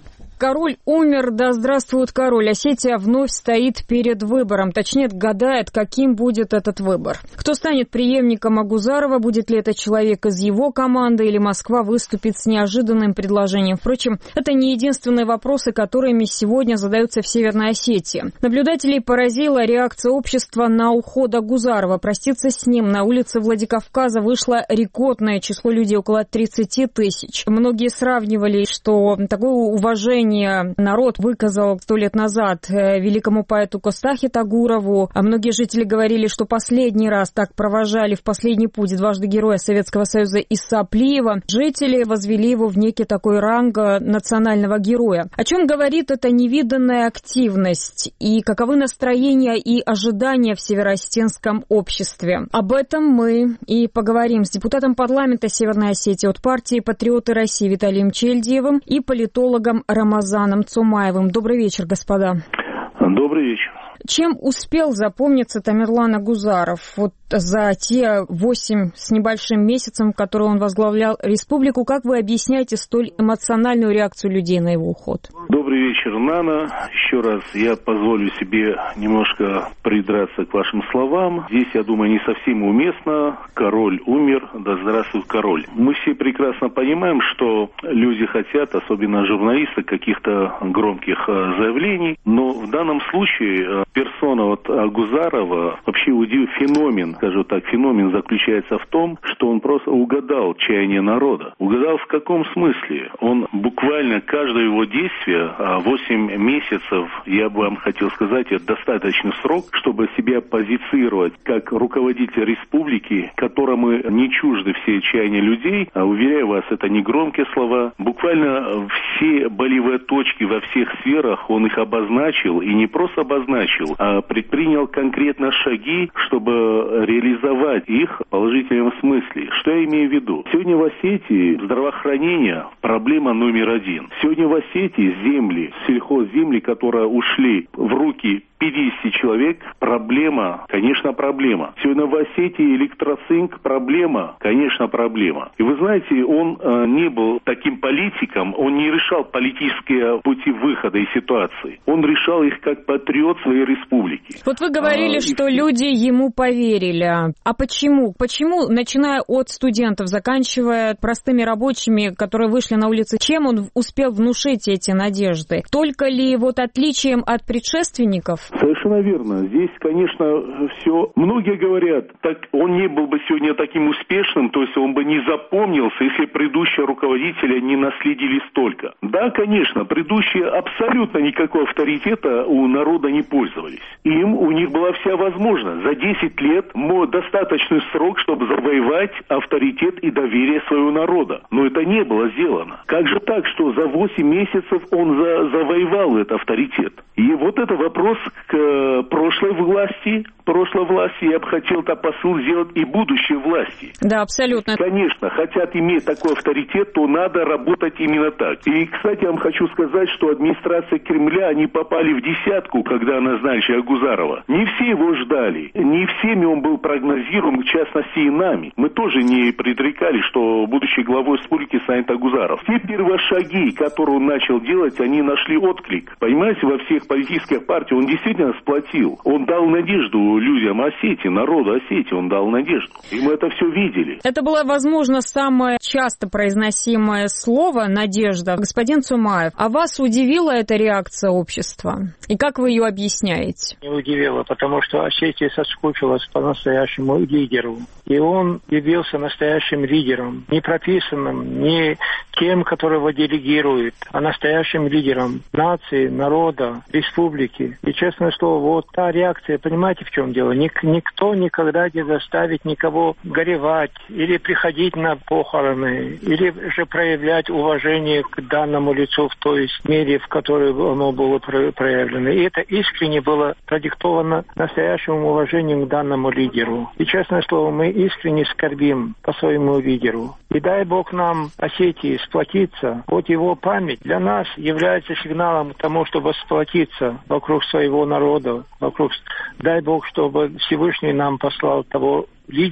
Король умер, да здравствует король. Осетия вновь стоит перед выбором. Точнее, гадает, каким будет этот выбор. Кто станет преемником Агузарова? Будет ли это человек из его команды? Или Москва выступит с неожиданным предложением? Впрочем, это не единственные вопросы, которыми сегодня задаются в Северной Осетии. Наблюдателей поразила реакция общества на уход Агузарова. Проститься с ним на улице Владикавказа вышло рекордное число людей, около тридцати тысяч. Многие сравнивали, что такое уважение народ выказал сто лет назад великому поэту Костахи Тагурову. А многие жители говорили, что последний раз так провожали в последний путь дважды героя Советского Союза Иса Плиева. Жители возвели его в некий такой ранг национального героя. О чем говорит эта невиданная активность и каковы настроения и ожидания в североосетинском обществе? Об этом мы и поговорим с депутатом парламента Северной Осетии от партии «Патриоты России» Виталием Чельдиевым и политологом Рамазаном Цумаевым. Добрый вечер, господа. Добрый вечер. Чем успел запомниться Тамерлан Агузаров вот за те восемь с небольшим месяцем, которые он возглавлял республику? Как вы объясняете столь эмоциональную реакцию людей на его уход? Добрый вечер, Нана. Еще раз я позволю себе немножко придраться к вашим словам. Здесь, я думаю, не совсем уместно. Король умер, да здравствует король. Мы все прекрасно понимаем, что люди хотят, особенно журналисты, каких-то громких заявлений. Но в данном случае персона вот Агузарова, вообще удивил феномен, скажу так, феномен заключается в том, что он просто угадал чаяние народа. Угадал в каком смысле? Он буквально каждое его действие, восемь месяцев, я бы вам хотел сказать, это достаточный срок, чтобы себя позиционировать как руководитель республики, которому не чужды все чаяния людей. А уверяю вас, это не громкие слова. Буквально все болевые точки во всех сферах он их обозначил, и не просто обозначил, а предпринял конкретно шаги, чтобы реализовать их в положительном смысле. Что я имею в виду? Сегодня в Осетии здравоохранение проблема номер один. Сегодня в Осетии земли, сельхозземли, которые ушли в руки пятьдесят человек, проблема, конечно, проблема. Сегодня в Осетии электроцинк, проблема, конечно, проблема. И вы знаете, он э, не был таким политиком, он не решал политические пути выхода из ситуации. Он решал их как патриот своей республики. Вот вы говорили, а, что и... люди ему поверили. А почему? Почему, начиная от студентов, заканчивая простыми рабочими, которые вышли на улицы, чем он успел внушить эти надежды? Только ли вот отличием от предшественников? Совершенно верно. Здесь, конечно, все... Многие говорят, так он не был бы сегодня таким успешным, то есть он бы не запомнился, если предыдущие руководители не наследили столько. Да, конечно, предыдущие абсолютно никакого авторитета у народа не пользовались. Им, у них была вся возможность. За десять лет достаточный срок, чтобы завоевать авторитет и доверие своего народа. Но это не было сделано. Как же так, что за восемь месяцев он за, завоевал этот авторитет? И вот это вопрос к прошлой власти, прошлой власти, я бы хотел это посыл сделать и будущей власти. Да, абсолютно. Конечно, хотят иметь такой авторитет, то надо работать именно так. И, кстати, я вам хочу сказать, что администрация Кремля, они попали в десятку, когда назначили Агузарова. Не все его ждали, не всеми он был прогнозируем, в частности и нами. Мы тоже не предрекали, что будущей главой республики станет Агузаров. Те первые шаги, которые он начал делать, они нашли отклик. Понимаете, во всех политических партиях он действительно сплотил. Он дал надежду людям Осетии, народу Осетии, он дал надежду. И мы это все видели. Это было, возможно, самое часто произносимое слово «надежда». Господин Цумаев, а вас удивила эта реакция общества? И как вы ее объясняете? Не удивила, потому что Осетия соскучилась по настоящему лидеру. И он явился настоящим лидером. Не прописанным, не тем, которого делегирует, а настоящим лидером нации, народа, республики. И, честное слово, вот та реакция, понимаете, в чем дело? Ник- никто никогда не заставит никого горевать или приходить на похороны, или же проявлять уважение к данному лицу в той мере, в которой оно было проявлено. И это искренне было продиктовано настоящим уважением к данному лидеру. И, честное слово, мы искренне скорбим по своему лидеру. И дай Бог нам, Осетии, сплотиться. Вот его память для нас является сигналом к тому, чтобы сплотиться вокруг своего народа. Вокруг... Дай Бог, чтобы Всевышний нам послал того лидера,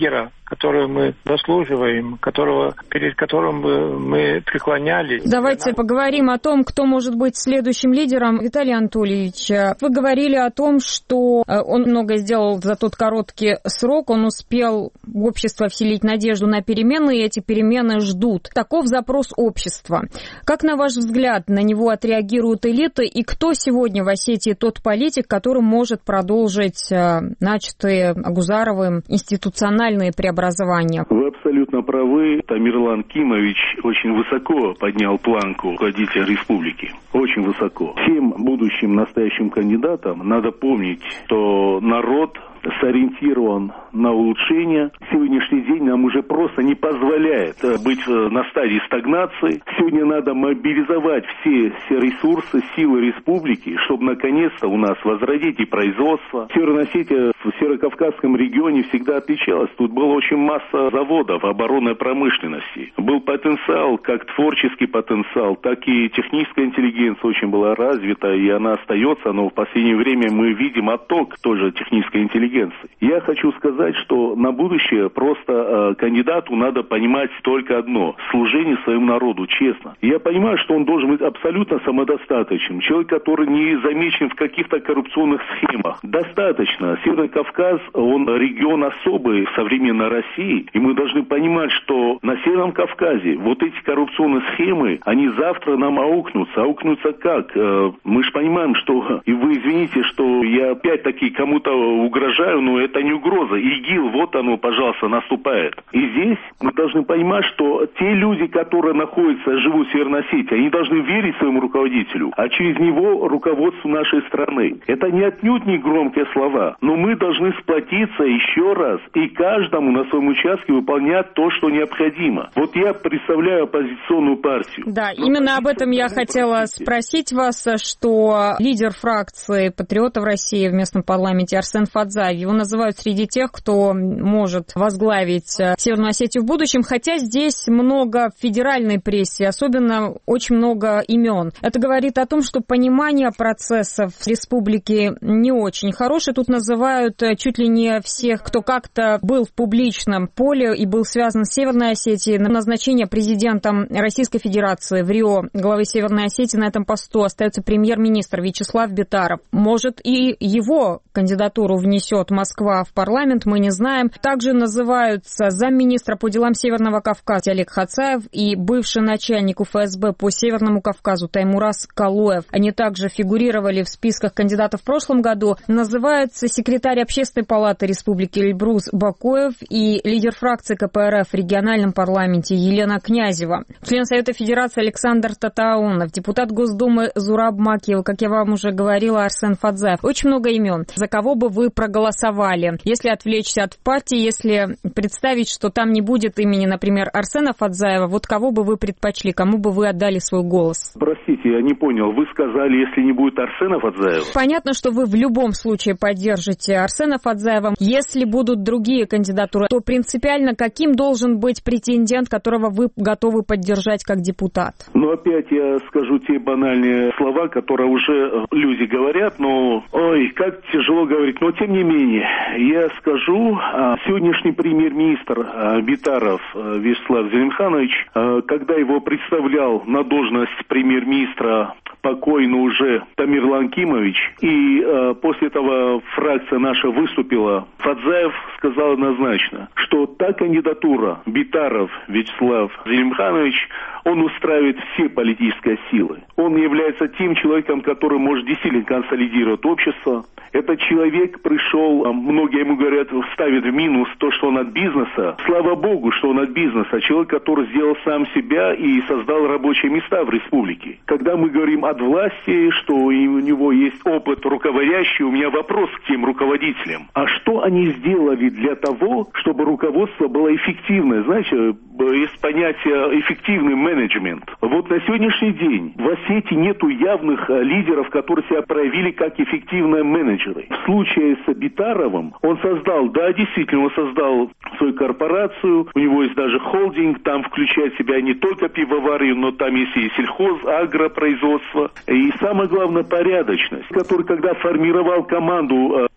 которую мы заслуживаем, которого, перед которым мы преклонялись. Давайте поговорим о том, кто может быть следующим лидером. Виталий Анатольевич, вы говорили о том, что он многое сделал за тот короткий срок, он успел в общество вселить надежду на перемены, и эти перемены ждут. Таков запрос общества. Как, на ваш взгляд, на него отреагируют элиты, и кто сегодня в Осетии тот политик, который может продолжить начатые Агузаровым институциональные преобразования? Вы абсолютно правы. Тамерлан Кимович очень высоко поднял планку руководителя республики. Очень высоко. Всем будущим настоящим кандидатам надо помнить, что народ сориентирован на улучшение. Сегодняшний день нам уже просто не позволяет быть на стадии стагнации. Сегодня надо мобилизовать все, все ресурсы, силы республики, чтобы наконец-то у нас возродить и производство. Северная Осетия в Северокавказском регионе всегда отличалась. Тут была очень масса заводов оборонной промышленности. Был потенциал, как творческий потенциал, так и техническая интеллигенция очень была развита, и она остается, но в последнее время мы видим отток тоже технической интеллигенции. Я хочу сказать, что на будущее просто э, кандидату надо понимать только одно – служение своему народу, честно. Я понимаю, что он должен быть абсолютно самодостаточным. Человек, который не замечен в каких-то коррупционных схемах. Достаточно. Северный Кавказ, он регион особый в современной России, и мы должны понимать, что на Северном Кавказе вот эти коррупционные схемы, они завтра нам аукнутся. Аукнутся как? Э, мы же понимаем, что, и вы извините, что я опять-таки кому-то угрожаю, но это не угроза. ИГИЛ, вот оно, пожалуйста, наступает. И здесь мы должны понимать, что те люди, которые находятся, живут в Северной Осетии, они должны верить своему руководителю, а через него руководству нашей страны. Это не отнюдь не громкие слова, но мы должны сплотиться еще раз и каждому на своем участке выполнять то, что необходимо. Вот я представляю оппозиционную партию. Да, но именно об этом я хотела спросить вас, что лидер фракции «Патриотов России» в местном парламенте Арсен Фадзаев, его называют среди тех, кто может возглавить Северную Осетию в будущем, хотя здесь много в федеральной прессе, особенно очень много имен. Это говорит о том, что понимание процессов в республике не очень хорошее. Тут называют чуть ли не всех, кто как-то был в публичном поле и был связан с Северной Осетией. На назначение президентом Российской Федерации в Рио главы Северной Осетии на этом посту остается премьер-министр Вячеслав Битаров. Может, и его кандидатуру внесет Москва в парламент, мы не знаем. Также называются замминистра по делам Северного Кавказа Олег Хацаев и бывший начальник УФСБ по Северному Кавказу Таймураз Калоев. Они также фигурировали в списках кандидатов в прошлом году. Называются секретарь Общественной палаты Республики Эльбрус Бакоев и лидер фракции КПРФ в региональном парламенте Елена Князева, член Совета Федерации Александр Татаунов, депутат Госдумы Зураб Макиев, как я вам уже говорила, Арсен Фадзаев. Очень много имен. За кого бы вы проголосовали? Если отвлечься от партии, если представить, что там не будет имени, например, Арсена Фадзаева, вот кого бы вы предпочли, кому бы вы отдали свой голос? Простите, я не понял. Вы сказали, если не будет Арсена Фадзаева? Понятно, что вы в любом случае поддержите Арсена Фадзаева. Если будут другие кандидатуры, то принципиально каким должен быть претендент, которого вы готовы поддержать как депутат? Ну, опять я скажу те банальные слова, которые уже люди говорят, но, ой, как тяжело говорить, но тем не менее, я скажу, сегодняшний премьер-министр Битаров Вячеслав Зелимханович, когда его представлял на должность премьер-министра покойный уже Тамерлан Кимович, и э, после этого фракция наша выступила, Фадзаев сказал однозначно, что та кандидатура Битаров Вячеслав Зелимханович, он устраивает все политические силы. Он является тем человеком, который может действительно консолидировать общество. Этот человек пришел, многие ему говорят, ставит в минус то, что он от бизнеса. Слава богу, что он от бизнеса. Человек, который сделал сам себя и создал рабочие места в республике. Когда мы говорим от власти, что у него есть опыт руководящий, у меня вопрос к тем руководителям. А что они сделали для того, чтобы руководство было эффективное? Знаете, есть понятие эффективный менеджмент. Вот на сегодняшний день в Осетии нету явных лидеров, которые себя проявили как эффективные менеджеры. В случае с Битаровым он создал, да, действительно, он создал свою корпорацию, у него есть даже холдинг, там включает в себя не только пивоварию, но там есть и сельхоз, агропроизводство. И самое главное, порядочность, который, когда формировал команду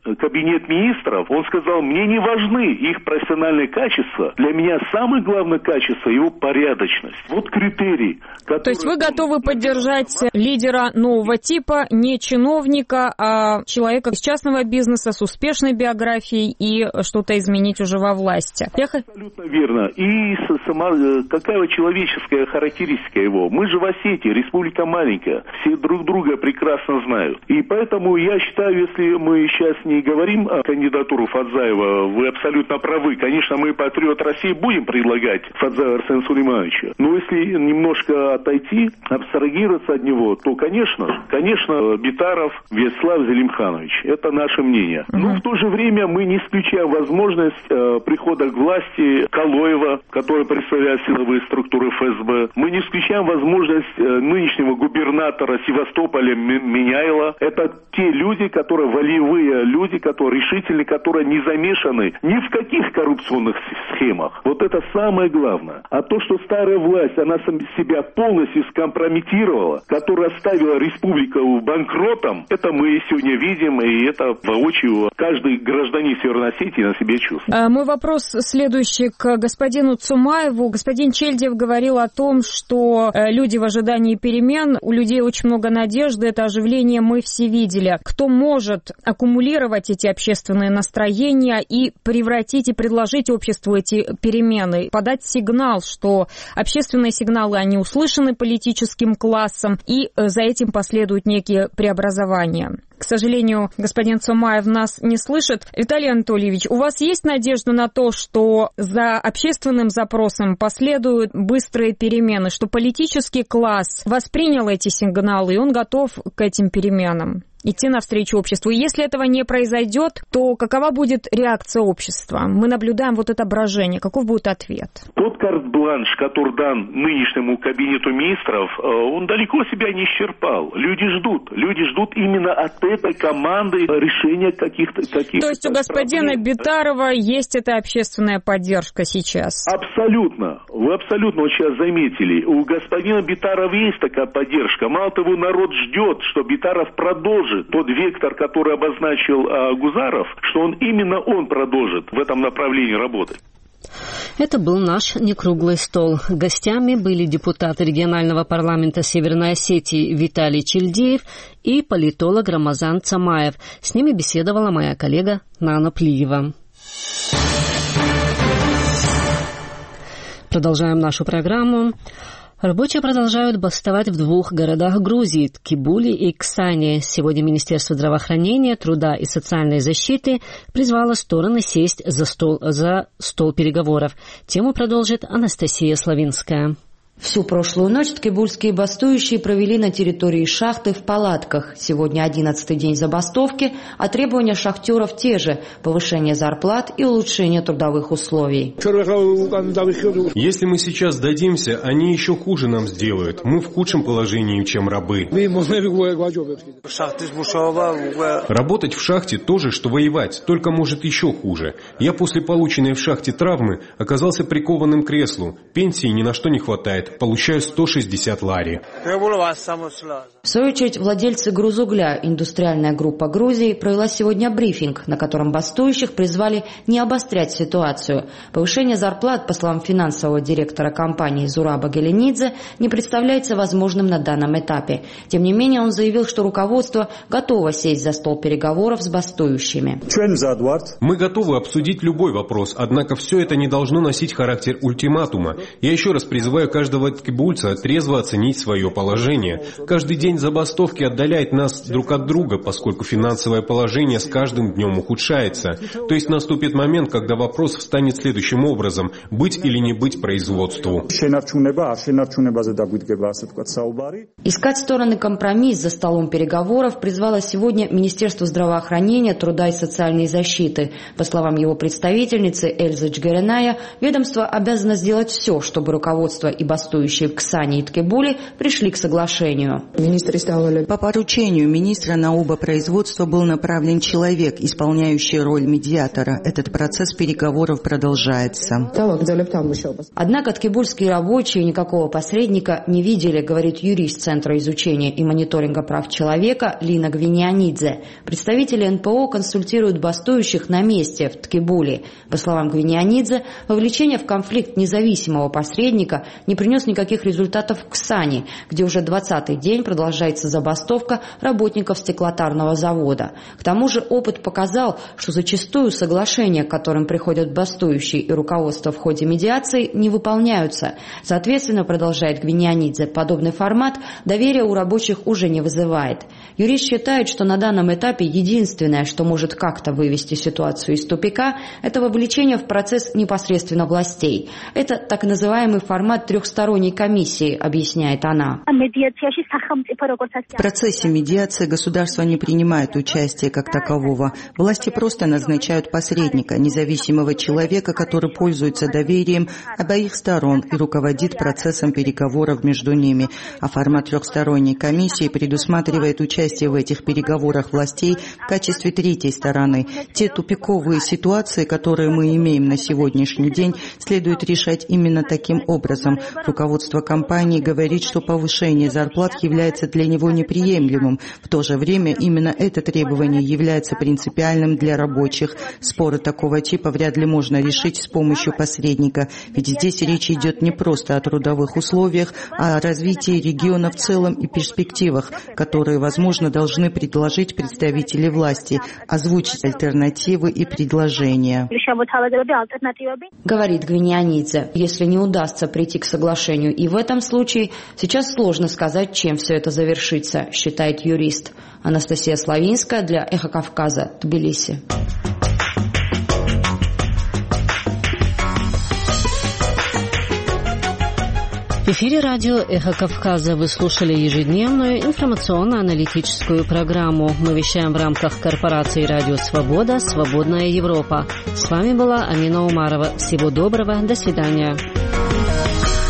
кабинет министров, он сказал, мне не важны их профессиональные качества, для меня самое главное качество его порядочность. Вот критерий. Который... То есть вы готовы поддержать лидера нового типа, не чиновника, а человека из частного бизнеса с успешной биографией и что-то изменить уже во власти? Я... Абсолютно верно. И сама, какая человеческая характеристика его? Мы же в Осетии, республика маленькая, все друг друга прекрасно знают. И поэтому я считаю, если мы сейчас не говорим о кандидатуру Фадзаева, вы абсолютно правы. Конечно, мы, Патриот России, будем предлагать Фадзаева Арсена Сулеймановича. Но если немножко отойти, абстрагироваться от него, то, конечно, конечно, Битаров Вячеслав Зелимханович. Это наше мнение. Uh-huh. Но в то же время мы не исключаем возможность э, прихода к власти Калоева, который представляет силовые структуры эф эс бэ. Мы не исключаем возможность э, нынешнего губернатора Севастополя Меняйла. Это те люди, которые волевые люди, которые решительные, которые не замешаны ни в каких коррупционных схемах. Вот это самое главное. А то, что старая власть, она себя полностью скомпрометировала, которая оставила республику банкротом, это мы сегодня видим, и это воочию каждый гражданин Северной Осетии на себе чувствует. Мой вопрос следующий к господину Цумаеву. Господин Чельдев говорил о том, что люди в ожидании перемен, у людей очень много надежды, это оживление мы все видели. Кто может аккумулировать эти общественные настроения и превратить и предложить обществу эти перемены, подать сигнал, что общественные сигналы, они услышаны политическим классом, и за этим последуют некие преобразования. К сожалению, господин Цумаев нас не слышит. Виталий Анатольевич, у вас есть надежда на то, что за общественным запросом последуют быстрые перемены, что политический класс воспринял эти сигналы, и он готов к этим переменам? Идти навстречу обществу. И если этого не произойдет, то какова будет реакция общества? Мы наблюдаем вот это брожение. Каков будет ответ? Тот карт-бланш, который дан нынешнему кабинету министров, он далеко себя не исчерпал. Люди ждут. Люди ждут именно от этой команды решения каких-то... каких-то то есть у господина проблем. Битарова есть эта общественная поддержка сейчас? Абсолютно. Вы абсолютно вот сейчас заметили. У господина Битарова есть такая поддержка. Мало того, народ ждет, что Битаров продолжит тот вектор, который обозначил а, Гузаров, что он именно он продолжит в этом направлении работать. Это был наш некруглый стол. Гостями были депутаты регионального парламента Северной Осетии Виталий Чельдеев и политолог Рамазан Цумаев. С ними беседовала моя коллега Нана Плиева. Продолжаем нашу программу. Рабочие продолжают бастовать в двух городах Грузии – Ткибуле и Ксане. Сегодня Министерство здравоохранения, труда и социальной защиты призвало стороны сесть за стол, за стол переговоров. Тему продолжит Анастасия Славинская. Всю прошлую ночь ткибульские бастующие провели на территории шахты в палатках. Сегодня одиннадцатый день забастовки, а требования шахтеров те же – повышение зарплат и улучшение трудовых условий. Если мы сейчас сдадимся, они еще хуже нам сделают. Мы в худшем положении, чем рабы. Работать в шахте тоже, что воевать, только может еще хуже. Я после полученной в шахте травмы оказался прикованным к креслу. Пенсии ни на что не хватает. Получаю сто шестьдесят лари. В свою очередь, владельцы грузугля, индустриальная группа Грузии, провела сегодня брифинг, на котором бастующих призвали не обострять ситуацию. Повышение зарплат, по словам финансового директора компании Зураба Геленидзе, не представляется возможным на данном этапе. Тем не менее, он заявил, что руководство готово сесть за стол переговоров с бастующими. Мы готовы обсудить любой вопрос, однако все это не должно носить характер ультиматума. Я еще раз призываю каждого ткибульца трезво оценить свое положение. Каждый день забастовки отдаляет нас друг от друга, поскольку финансовое положение с каждым днем ухудшается. То есть наступит момент, когда вопрос встанет следующим образом – быть или не быть производству. Искать стороны компромисс за столом переговоров призвало сегодня Министерство здравоохранения, труда и социальной защиты. По словам его представительницы Эльзы Чгереная, ведомство обязано сделать все, чтобы руководство и бастующие бастующие в Ксани и Ткебуле пришли к соглашению. По поручению министра на оба производства был направлен человек, исполняющий роль медиатора. Этот процесс переговоров продолжается. Однако ткебульские рабочие никакого посредника не видели, говорит юрист Центра изучения и мониторинга прав человека Лина Гвинианидзе. Представители эн пэ о консультируют бастующих на месте в Ткебуле. По словам Гвинианидзе, вовлечение в конфликт независимого посредника не принес никаких результатов в Ксани, где уже двадцатый день продолжается забастовка работников стеклотарного завода. К тому же опыт показал, что зачастую соглашения, к которым приходят бастующие и руководство в ходе медиации, не выполняются. Соответственно, продолжает Гвинианидзе, подобный формат доверия у рабочих уже не вызывает. Юрист считает, что на данном этапе единственное, что может как-то вывести ситуацию из тупика, это вовлечение в процесс непосредственно властей. Это так называемый формат трехсторонней комиссии, объясняет она. В процессе медиации государство не принимает участие как такового. Власти просто назначают посредника, независимого человека, который пользуется доверием обеих сторон и руководит процессом переговоров между ними. А формат трехсторонней комиссии предусматривает участие в этих переговорах властей в качестве третьей стороны. Те тупиковые ситуации, которые мы имеем на сегодняшний день, следует решать именно таким образом. Руководство компании говорит, что повышение зарплат является для него неприемлемым. В то же время именно это требование является принципиальным для рабочих. Споры такого типа вряд ли можно решить с помощью посредника, ведь здесь речь идет не просто о трудовых условиях, а о развитии региона в целом и перспективах, которые, возможно, должны предложить представители власти, озвучить альтернативы и предложения. Говорит Гвинианидзе, если не удастся прийти к соглашению и в этом случае, сейчас сложно сказать, чем все это завершится, считает юрист. Анастасия Славинская для Эхо Кавказа, Тбилиси. В эфире радио «Эхо Кавказа» вы слушали ежедневную информационно-аналитическую программу. Мы вещаем в рамках корпорации «Радио Свобода. Свободная Европа». С вами была Амина Умарова. Всего доброго. До свидания.